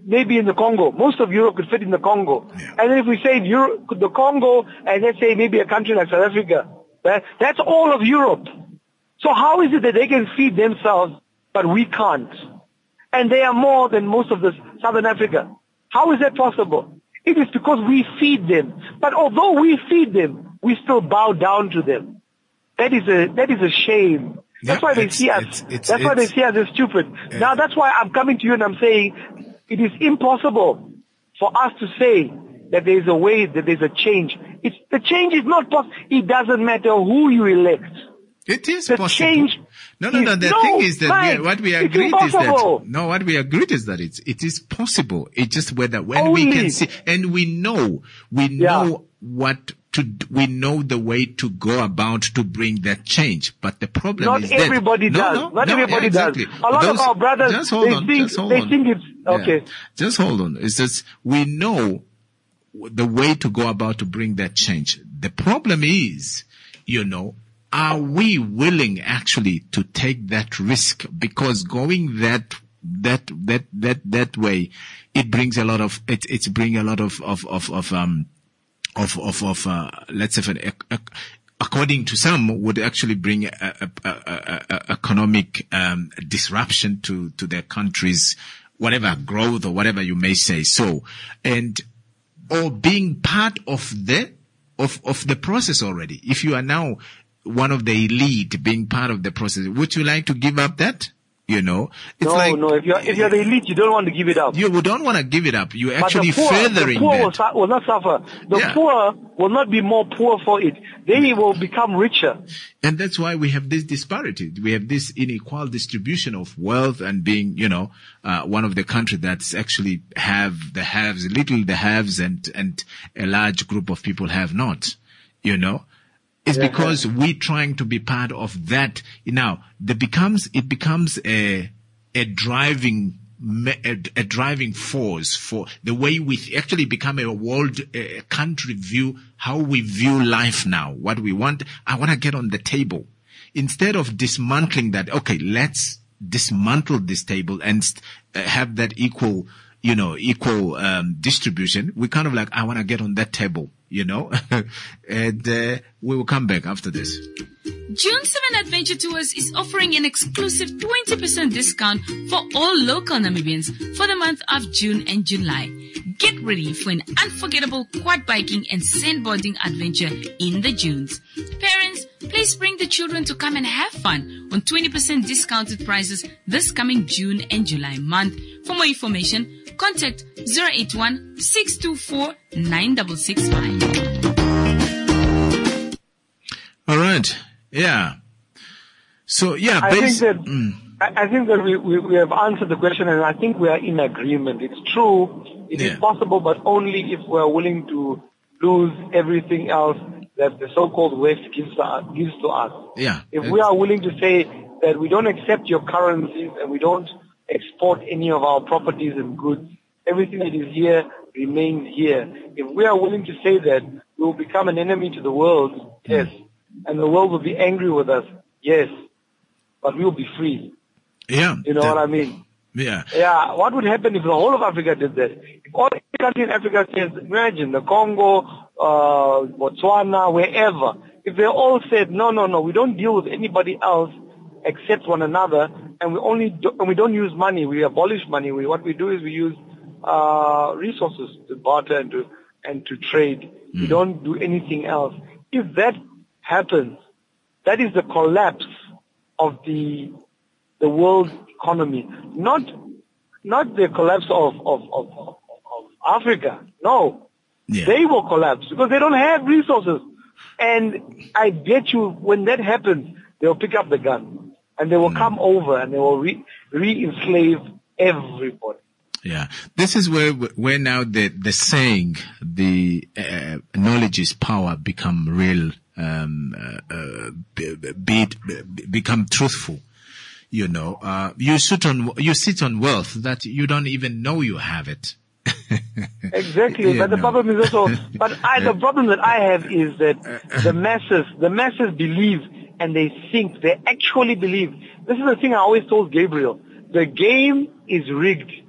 maybe in the Congo. Most of Europe could fit in the Congo. Yeah. And then if we say Europe, the Congo, and let's say maybe a country like South Africa, that, that's all of Europe. So how is it that they can feed themselves, but we can't? And they are more than most of the Southern Africa. How is that possible? It is because we feed them. But although we feed them, we still bow down to them. That is a, that is a shame. That's yeah, why they see us. It's, it's, that's it's, why they see us as stupid. Yeah. Now that's why I'm coming to you and I'm saying it is impossible for us to say that there is a way, that there's a change. It's, the change is not possible. It doesn't matter who you elect. It is the possible. Change no, no, no. The no, thing is that Mike, we, what we agreed is that no, what we agreed is that it's it is possible. It's just whether when Only. we can see and we know we know yeah. what to we know the way to go about to bring that change. But the problem not is everybody that does. no, no, not no, everybody yeah, exactly. does. A lot Those, of our brothers just hold they on, think just hold they on. think it's okay. Yeah. Just hold on. It's just we know the way to go about to bring that change. The problem is, you know. Are we willing actually to take that risk? Because going that, that, that, that, that way, it brings a lot of, it, it's bring a lot of, of, of, of, um, of, of, of, uh, let's say, according to some, would actually bring a, a, a, a, a economic, um, disruption to, to their countries, whatever growth or whatever you may say. So, and, or being part of the, of, of the process already. If you are now, one of the elite being part of the process, would you like to give up that? You know, it's no, like no. If you're if you're the elite, you don't want to give it up. You don't want to give it up. You're actually but the poor, furthering the poor that. Will, su- will not suffer. The yeah. poor will not be more poor for it. They will become richer. And that's why we have this disparity. We have this unequal distribution of wealth and being, you know, uh, one of the countries that's actually have the haves, little the haves, and and a large group of people have not. You know. It's yeah, because yeah. we're trying to be part of that. Now, the becomes, it becomes a, a driving, a, a driving force for the way we actually become a world, a country view, how we view life now. What we want, I want to get on the table. Instead of dismantling that, okay, let's dismantle this table and uh, have that equal, you know, equal, um, distribution. We kind of like, I want to get on that table. You know, and uh, we will come back after this. June seventh Adventure Tours is offering an exclusive twenty percent discount for all local Namibians for the month of June and July. Get ready for an unforgettable quad biking and sandboarding adventure in the Dunes. Parents, please bring the children to come and have fun on twenty percent discounted prices this coming June and July month. For more information, contact zero eight one, six two four, nine six six five. All right. Yeah. So, yeah. I base- think that, mm. I, I think that we, we, we have answered the question, and I think we are in agreement. It's true. It yeah. is possible, but only if we are willing to lose everything else that the so-called West gives, uh, gives to us. Yeah. If we are willing to say that we don't accept your currencies and we don't export any of our properties and goods, everything that is here remains here. If we are willing to say that, we will become an enemy to the world, yes. And the world will be angry with us, yes. But we will be free. Yeah. You know that, what I mean? Yeah. Yeah. What would happen if the whole of Africa did that? If all countries in Africa says, imagine the Congo, uh, Botswana, wherever, if they all said, no, no, no, we don't deal with anybody else except one another, and we only do, and we don't use money. We abolish money. We, what we do is we use uh, resources to barter and to and to trade. Mm. We don't do anything else. If that happens, that is the collapse of the the world economy. Not not the collapse of of of, of, of Africa. No, yeah. They will collapse because they don't have resources. And I bet you, when that happens, they'll pick up the gun and they will mm. come over and they will re, re-enslave everybody. Yeah, this is where where now the the saying the uh, knowledge is power become real, um, uh, uh, be, be, become truthful. You know, uh, you sit on you sit on wealth that you don't even know you have it. Exactly, yeah, but the no. problem is also. But I, the problem that I have is that the masses, the masses believe and they think, they actually believe. This is the thing I always told Gabriel: the game is rigged.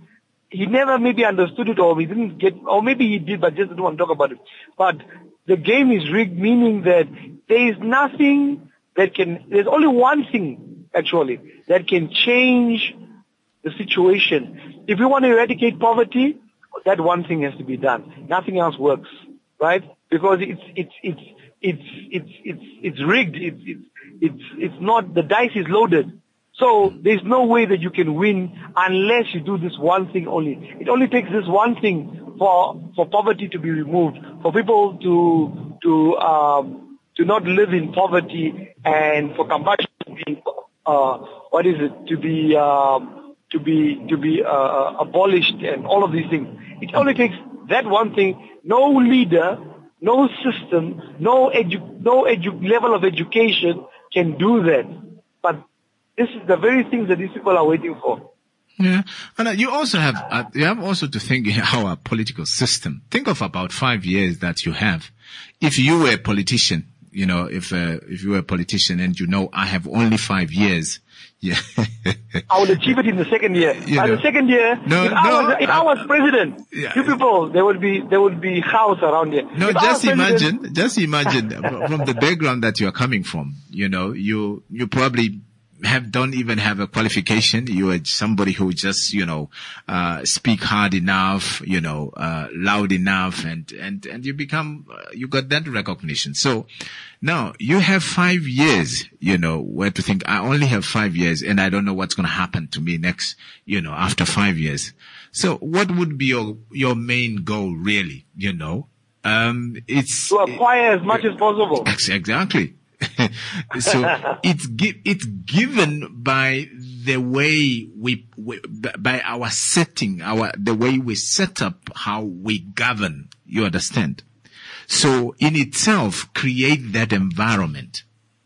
he never maybe understood it, or he didn't get, or maybe he did, but just didn't want to talk about it. But the game is rigged, meaning that there is nothing that can, there's only one thing, actually, that can change the situation. If we want to eradicate poverty, that one thing has to be done. Nothing else works, right? Because it's, it's, it's, it's, it's, it's, it's rigged. It's, it's, it's, it's not, the dice is loaded. So there's no way that you can win unless you do this one thing only. It only takes this one thing for for poverty to be removed, for people to to um, to not live in poverty, and for combustion to be uh, what is it to be um, to be to be uh, abolished, and all of these things. It only takes that one thing. No leader, no system, no edu- no edu- level of education can do that. But this is the very things that these people are waiting for. Yeah, and uh, you also have uh, you have also to think in our political system. Think of about five years that you have. If you were a politician, you know, if uh, if you were a politician and you know I have only five years, yeah, I will achieve it in the second year. You By know. the second year, No, if, I no, was, if I was president, yeah. you people, there would be there would be house around here. No, If I just was president- imagine, just imagine from the background that you are coming from. You know, you you probably have don't even have a qualification. You are somebody who just, you know, uh, speak hard enough, you know, uh, loud enough, and, and, and you become, uh, you got that recognition. So now you have five years, you know, where to think, I only have five years and I don't know what's going to happen to me next, you know, after five years. So what would be your, your main goal really, you know? Um, it's to acquire as much as possible. Ex- Exactly. So it's gi- it's given by the way we, we by our setting, our the way we set up how we govern. You understand? So in itself, create that environment.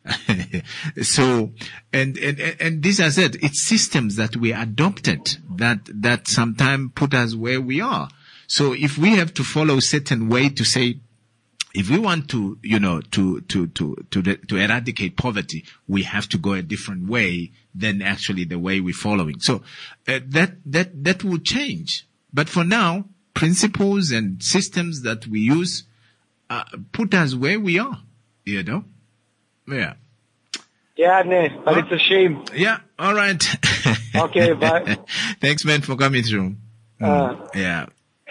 So and and and this, I said, it's systems that we adopted that that sometimes put us where we are. So if we have to follow a certain way to say, if we want to, you know, to, to, to, to, to eradicate poverty, we have to go a different way than actually the way we're following. So, uh, that, that, that will change. But for now, principles and systems that we use, uh, put us where we are, you know? Yeah. Yeah, nee, but it's a shame. Yeah. All right. Okay, bye. Thanks, man, for coming through. Mm, Uh, yeah.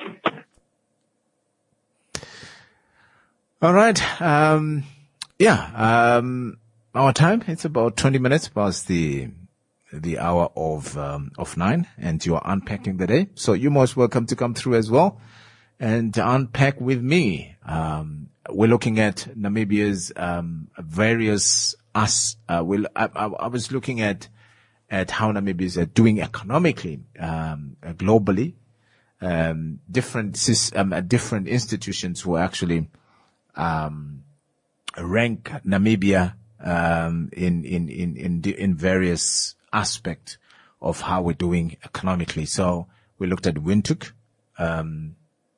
All right. Um, yeah. Um, our time, it's about twenty minutes past the, the hour of, um, of nine, and you are unpacking the day. So you're most welcome to come through as well and unpack with me. Um, we're looking at Namibia's, um, various us, uh, will, I, I, I was looking at, at how Namibia is uh, doing economically, um, uh, globally. Um, different, sys- um, uh, different institutions were actually, um, rank Namibia, um, in, in, in, in, in various aspects of how we're doing economically. So we looked at Windhoek. Um,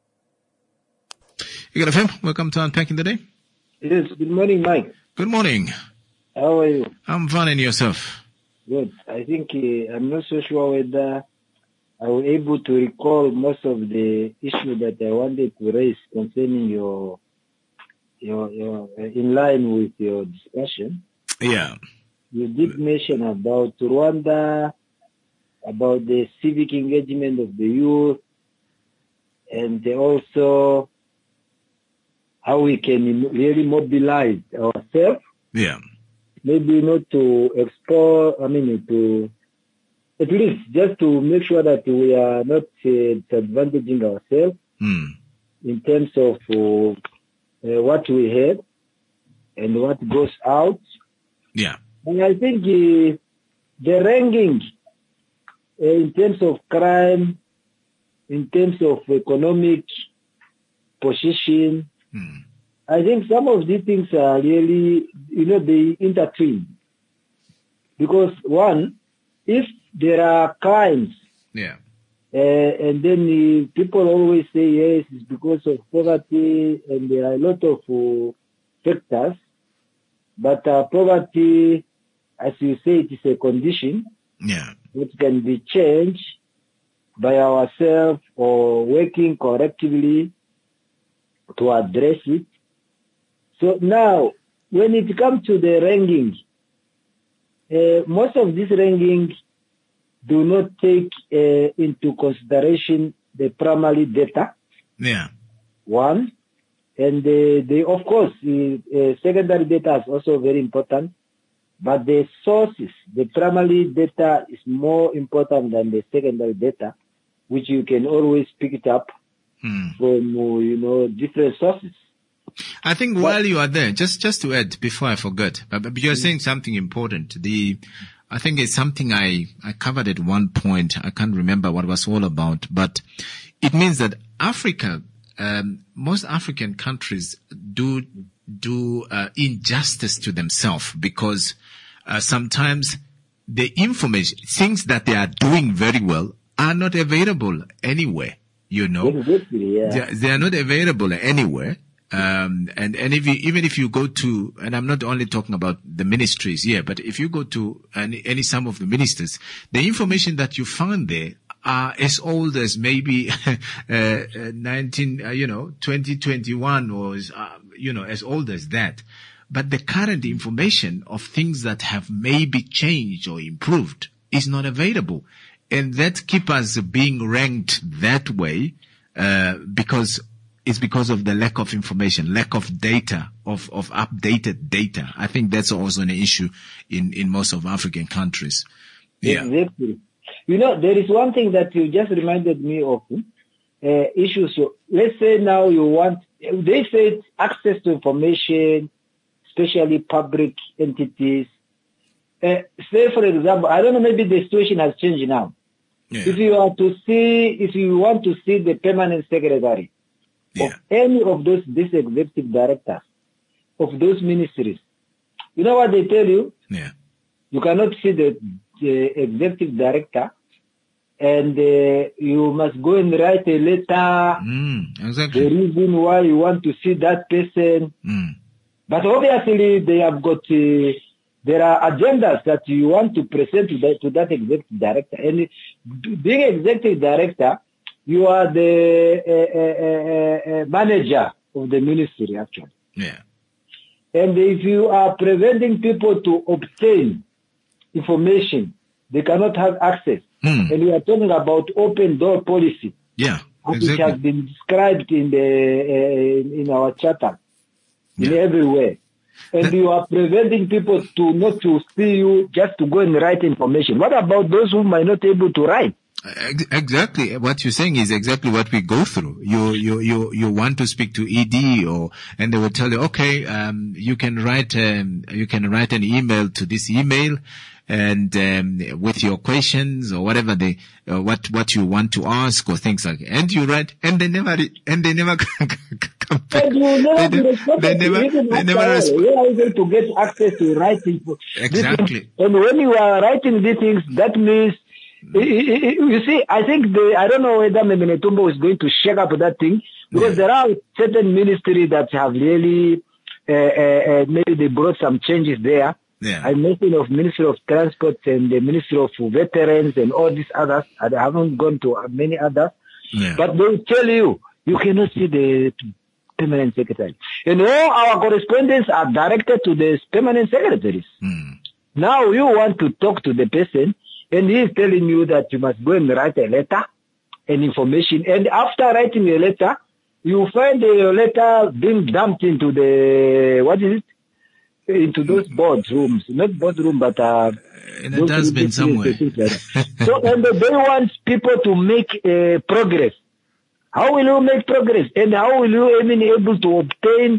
you got a fam? Welcome to Unpacking the Day. Yes, good morning, Mike. Good morning. How are you? I'm fine, and yourself? Good. I think uh, I'm not so sure whether I was able to recall most of the issue that I wanted to raise concerning your Your, your, uh, in line with your discussion. Yeah. You did mention about Rwanda, about the civic engagement of the youth, and also how we can really mobilize ourselves. Yeah. Maybe not to explore, I mean, to, at least just to make sure that we are not uh, disadvantaging ourselves mm. in terms of uh, Uh, what we have and what goes out. Yeah. And I think uh, the ranking uh, in terms of crime, in terms of economic position, mm. I think some of these things are really, you know, they intertwine. Because one, if there are crimes, yeah. Uh, and then uh, people always say, yes, it's because of poverty, and there are a lot of uh, factors. But uh, poverty, as you say, it is a condition yeah. which can be changed. by ourselves or working collectively to address it. So now, when it comes to the ranking, uh, most of these rankings do not take uh, into consideration the primary data. Yeah. One. And uh, they, of course, the uh, secondary data is also very important. But the sources, the primary data is more important than the secondary data, which you can always pick it up Hmm. from, uh, you know, different sources. I think while you are there, just, just to add before I forget, but, but you're saying something important. The, I think it's something I, I covered at one point. I can't remember what it was all about, but it means that Africa, um, most African countries do, do, uh, injustice to themselves because, uh, sometimes the information, things that they are doing very well are not available anywhere, you know. Exactly, yeah. They, they are not available anywhere. Um, and, and if you, even if you go to, and I'm not only talking about the ministries here, but if you go to any, any, some of the ministers, the information that you find there are as old as maybe, uh, nineteen, uh, you know, twenty twenty-one or, uh, you know, as old as that. But the current information of things that have maybe changed or improved is not available. And that keeps us being ranked that way, uh, because it's because of the lack of information, lack of data, of, of updated data. I think that's also an issue in, in most of African countries. Yeah. Exactly. You know, there is one thing that you just reminded me of, uh, issues. So let's say now you want, they said access to information, especially public entities. Uh, say, for example, I don't know, maybe the situation has changed now. Yeah. If you are to see, if you want to see the permanent secretary yeah. of any of those, these executive directors of those ministries, you know what they tell you? Yeah. You cannot see the, the executive director, and uh, you must go and write a letter. Mm, exactly. The reason why you want to see that person. Mm. But obviously, they have got, uh, there are agendas that you want to present to that, to that executive director. And being executive director, you are the uh, uh, uh, manager of the ministry, actually. Yeah. And if you are preventing people to obtain information, they cannot have access. Mm. And we are talking about open door policy. Yeah, exactly. Which has been described in the uh, in our charter. In everywhere. And that, you are preventing people to not to see you just to go and write information. What about those who might not be able to write? Exactly. What you're saying is exactly what we go through. You, you, you, you want to speak to E D or, and they will tell you, okay, um, you can write, um, you can write an email to this email and, um, with your questions or whatever they, uh, what, what you want to ask or things like that. And you write, and they never, and they never come back. And you never they, respond. They never, they never respond. You are able to get access to writing. Exactly. And when you are writing these things, that means, you see, I think the, I don't know whether maybe Netumbo is going to shake up that thing, because yeah. there are certain ministries that have really, uh, uh, maybe they brought some changes there. Yeah. I'm mentioning of Ministry of Transport and the Ministry of Veterans and all these others. I haven't gone to many others. Yeah. But they will tell you, you cannot see the permanent secretary. And all our correspondents are directed to the permanent secretaries. Mm. Now you want to talk to the person, and he is telling you that you must go and write a letter and information. And after writing a letter, you find the letter being dumped into the, what is it? Into those boardrooms, not boardroom, but uh, in a dustbin somewhere. So, and they want people to make uh, progress. How will you make progress? And how will you even be able to obtain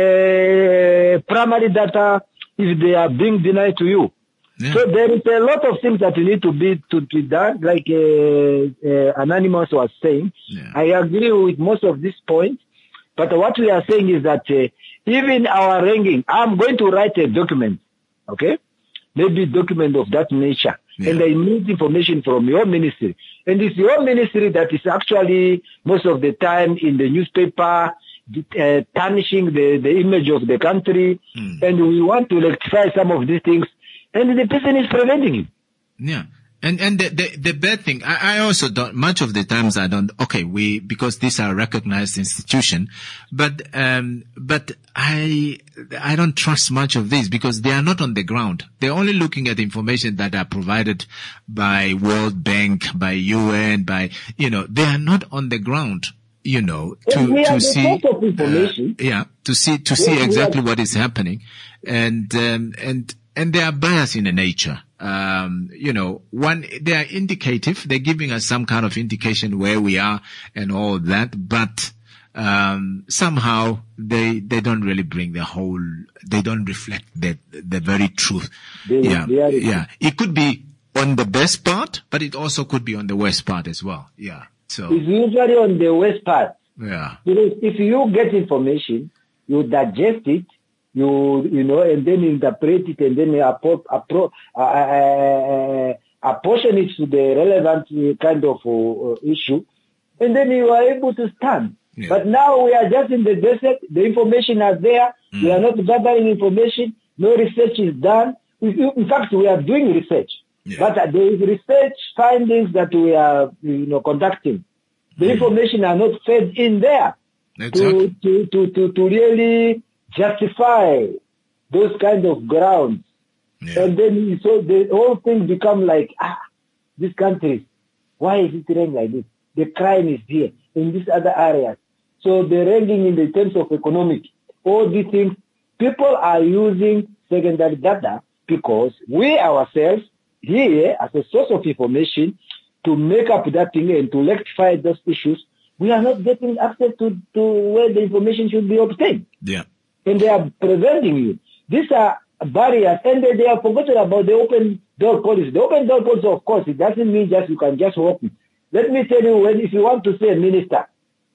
uh, primary data if they are being denied to you? Yeah. So there is a lot of things that you need to be to be done, like uh, uh, Anonymous was saying. Yeah. I agree with most of these points, but what we are saying is that uh, even our ranking, I'm going to write a document, okay? Maybe document of that nature. Yeah. And I need information from your ministry. And it's your ministry that is actually most of the time in the newspaper, uh, tarnishing the, the image of the country. Mm. And we want to rectify some of these things. And the person is preventing it. Yeah. And, and the, the, the bad thing, I, I also don't, much of the times I don't, okay, we, because these are recognized institution, but, um, but I, I don't trust much of these because they are not on the ground. They're only looking at information that are provided by World Bank, by U N, by, you know, they are not on the ground, you know, to, to see, uh, yeah, to see, to see exactly what is happening. And, um, and, and they are biased in the nature. Um, you know, one, they are indicative. They're giving us some kind of indication where we are and all that, but, um, somehow they, they don't really bring the whole, they don't reflect the, the very truth. They, yeah. They yeah. It could be on the best part, but it also could be on the worst part as well. Yeah. So. It's usually on the worst part. Yeah. Because if you get information, you digest it, You, you know, and then interpret it and then appro- appro- uh, uh, apportion it to the relevant kind of uh, issue. And then you are able to stand. Yeah. But now we are just in the desert. The information is there. Mm. We are not gathering information. No research is done. In fact, we are doing research. Yeah. But there is research findings that we are, you know, conducting. The mm. information are not fed in there exactly. to, to, to, to, to really justify those kind of grounds. Yeah. And then so the whole thing become like, ah, this country, why is it raining like this? The crime is here in these other areas. So the ranking in the terms of economic, all these things, people are using secondary data because we ourselves here as a source of information to make up that thing and to rectify those issues, we are not getting access to, to where the information should be obtained. Yeah. And they are preventing you. These are barriers, and they, they have forgotten about the open door policy. The open door policy, of course, it doesn't mean just you can just walk in. Let me tell you, when if you want to see a minister,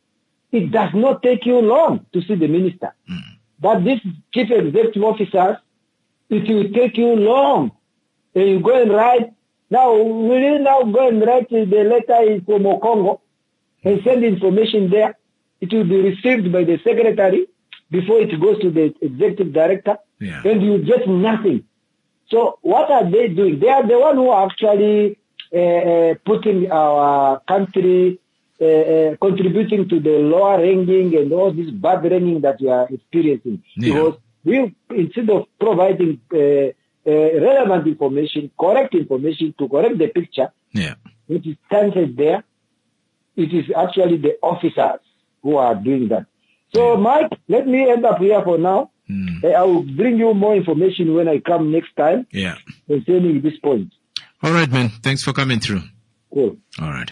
it does not take you long to see the minister. Mm. But these chief executive officers, it will take you long. And you go and write. Now, will you now go and write the letter from Congo and send information there? It will be received by the secretary before it goes to the executive director, yeah. and you get nothing. So what are they doing? They are the one who are actually uh, uh, putting our country, uh, uh, contributing to the lower ranking and all this bad ranking that we are experiencing. Yeah. Because we, instead of providing uh, uh, relevant information, correct information to correct the picture, yeah. which is centered there, it is actually the officers who are doing that. So, Mike, let me end up here for now. Mm. I will bring you more information when I come next time. Yeah. Concerning this point. All right, man. Thanks for coming through. Cool. All right.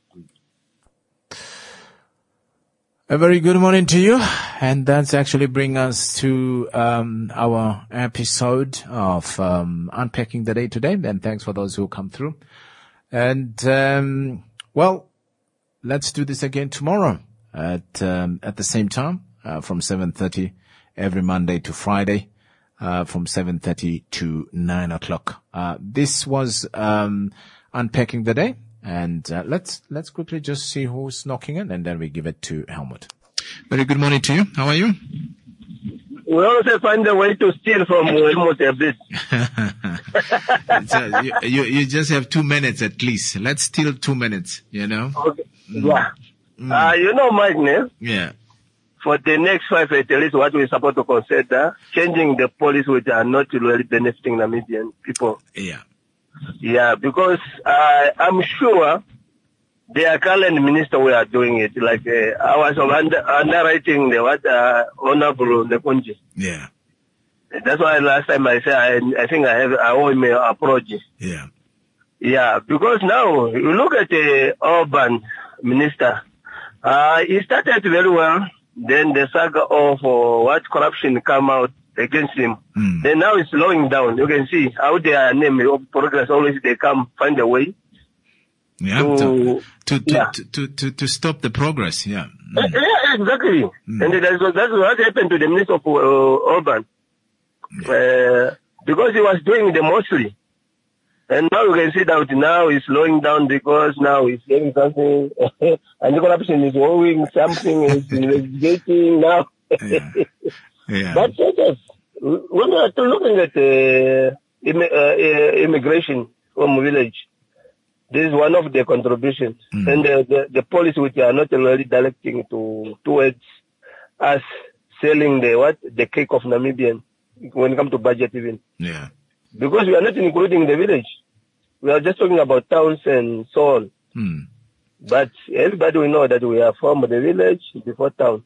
A very good morning to you. And that's actually bring us to um our episode of um Unpacking the Day today. And thanks for those who come through. And, um well, let's do this again tomorrow. At um, at the same time, uh, from seven thirty every Monday to Friday, uh, from seven thirty to nine o'clock. Uh, this was um, Unpacking the Day, and uh, let's let's quickly just see who's knocking in, and then we give it to Helmut. Very good morning to you. How are you? We also find a way to steal from Helmut a bit. So you, you you just have two minutes at least. Let's steal two minutes. You know. Okay. Mm. Yeah. Mm. Uh, you know, Mike, ne? Yeah. For the next five years, at least what we're supposed to consider, changing the policies which are not really benefiting Namibian people. Yeah. Yeah, because uh, I'm sure the current minister we are doing it. Like, uh, I was under, underwriting the what, uh, Honorable Nekunji. Yeah. That's why last time I said, I, I think I have, I owe him an approach. Yeah. Yeah, because now, you look at the urban minister. Uh, he started very well. Then the saga of uh, what corruption come out against him. Mm. Then now it's slowing down. You can see how their name of progress always they come find a way. Yeah, to to to, yeah. to, to, to, to stop the progress. Yeah. Mm. Yeah, exactly. Mm. And that's what, that's what happened to the minister of uh, Urban. Yeah. Uh, because he was doing the mostly. And now you can see that now he's slowing down because now he's getting something, and the corruption is owing something, is investigating now. Yeah. Yeah. But yes, when we are looking at uh, Im- uh, immigration from village, This is one of the contributions. Mm. And the, the, the policy which are not really directing to towards us selling the what? The cake of Namibian when it comes to budget even. Yeah. Because we are not including the village. We are just talking about towns and so on. Mm. But everybody will know that we are from the village before town.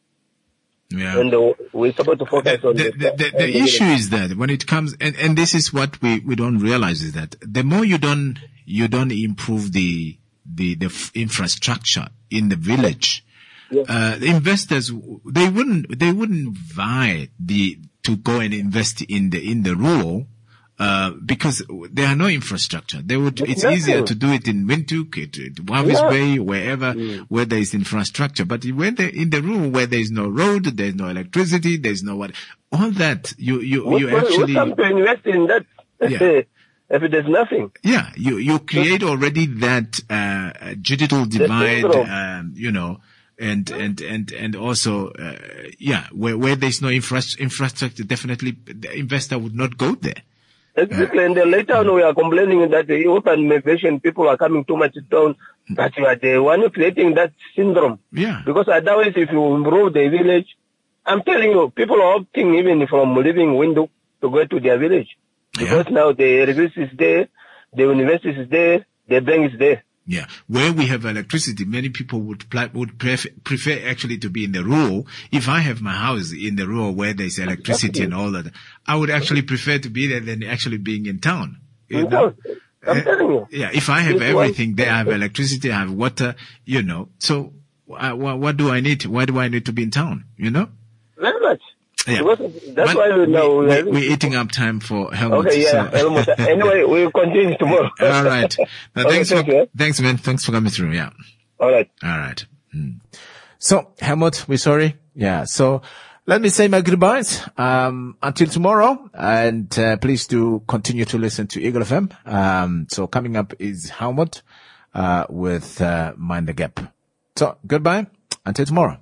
Yeah. And uh, we're supposed to focus on The, the, the, the, the issue is that when it comes, and, and this is what we, we don't realize is that the more you don't, you don't improve the, the, the f- infrastructure in the village, yeah. uh, the investors, they wouldn't, they wouldn't vie the, to go and invest in the, in the rural, uh, because there are no infrastructure. They would, it's Nothing. easier to do it in Windhoek, at, at Wavis Yeah. Bay, wherever, Mm. where there is infrastructure. But when they in the rural where there is no road, there's no electricity, there's no what, all that, you, you, we, you we, actually, we come to invest in that. Yeah. If there's nothing. yeah, you, you create already that, uh, digital divide, syndrome. um, you know, and, and, and, and also, uh, yeah, where, where there's no infra- infrastructure, definitely the investor would not go there. Exactly. And then later on we are complaining that the open migration people are coming too much down, but you are the one creating that syndrome. Yeah. Because otherwise if you improve the village, I'm telling you, people are opting even from living window to go to their village. Because now the electricity is there, the university is there, the bank is there. Yeah. Where we have electricity, many people would pl- would prefer, prefer actually to be in the rural. If I have my house in the rural where there's electricity and all that, I would actually prefer to be there than actually being in town. You know? I'm telling you. Yeah. If I have This everything one- there, I have electricity, I have water, you know, so uh, what, what do I need? Why do I need to be in town? You know? Very much. Yeah. Because that's But why we know. we, we- we're eating up time for Helmut. Okay, yeah, so- Helmut. Anyway, we'll continue tomorrow. All right. Now, Okay, thanks thank for, you. thanks, man. Thanks for coming through. Yeah. All right. All right. Mm. So, Helmut, we're sorry. Yeah. So, let me say my goodbyes, um, until tomorrow. And, uh, please do continue to listen to Eagle F M. Um, so coming up is Helmut, uh, with, uh, Mind the Gap. So, goodbye. Until tomorrow.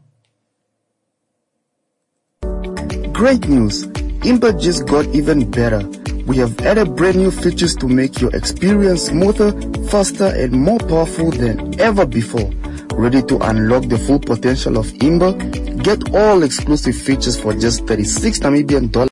Great news! Impa just got even better. We have added brand new features to make your experience smoother, faster, and more powerful than ever before. Ready to unlock the full potential of Imba? Get all exclusive features for just thirty-six Namibian dollars.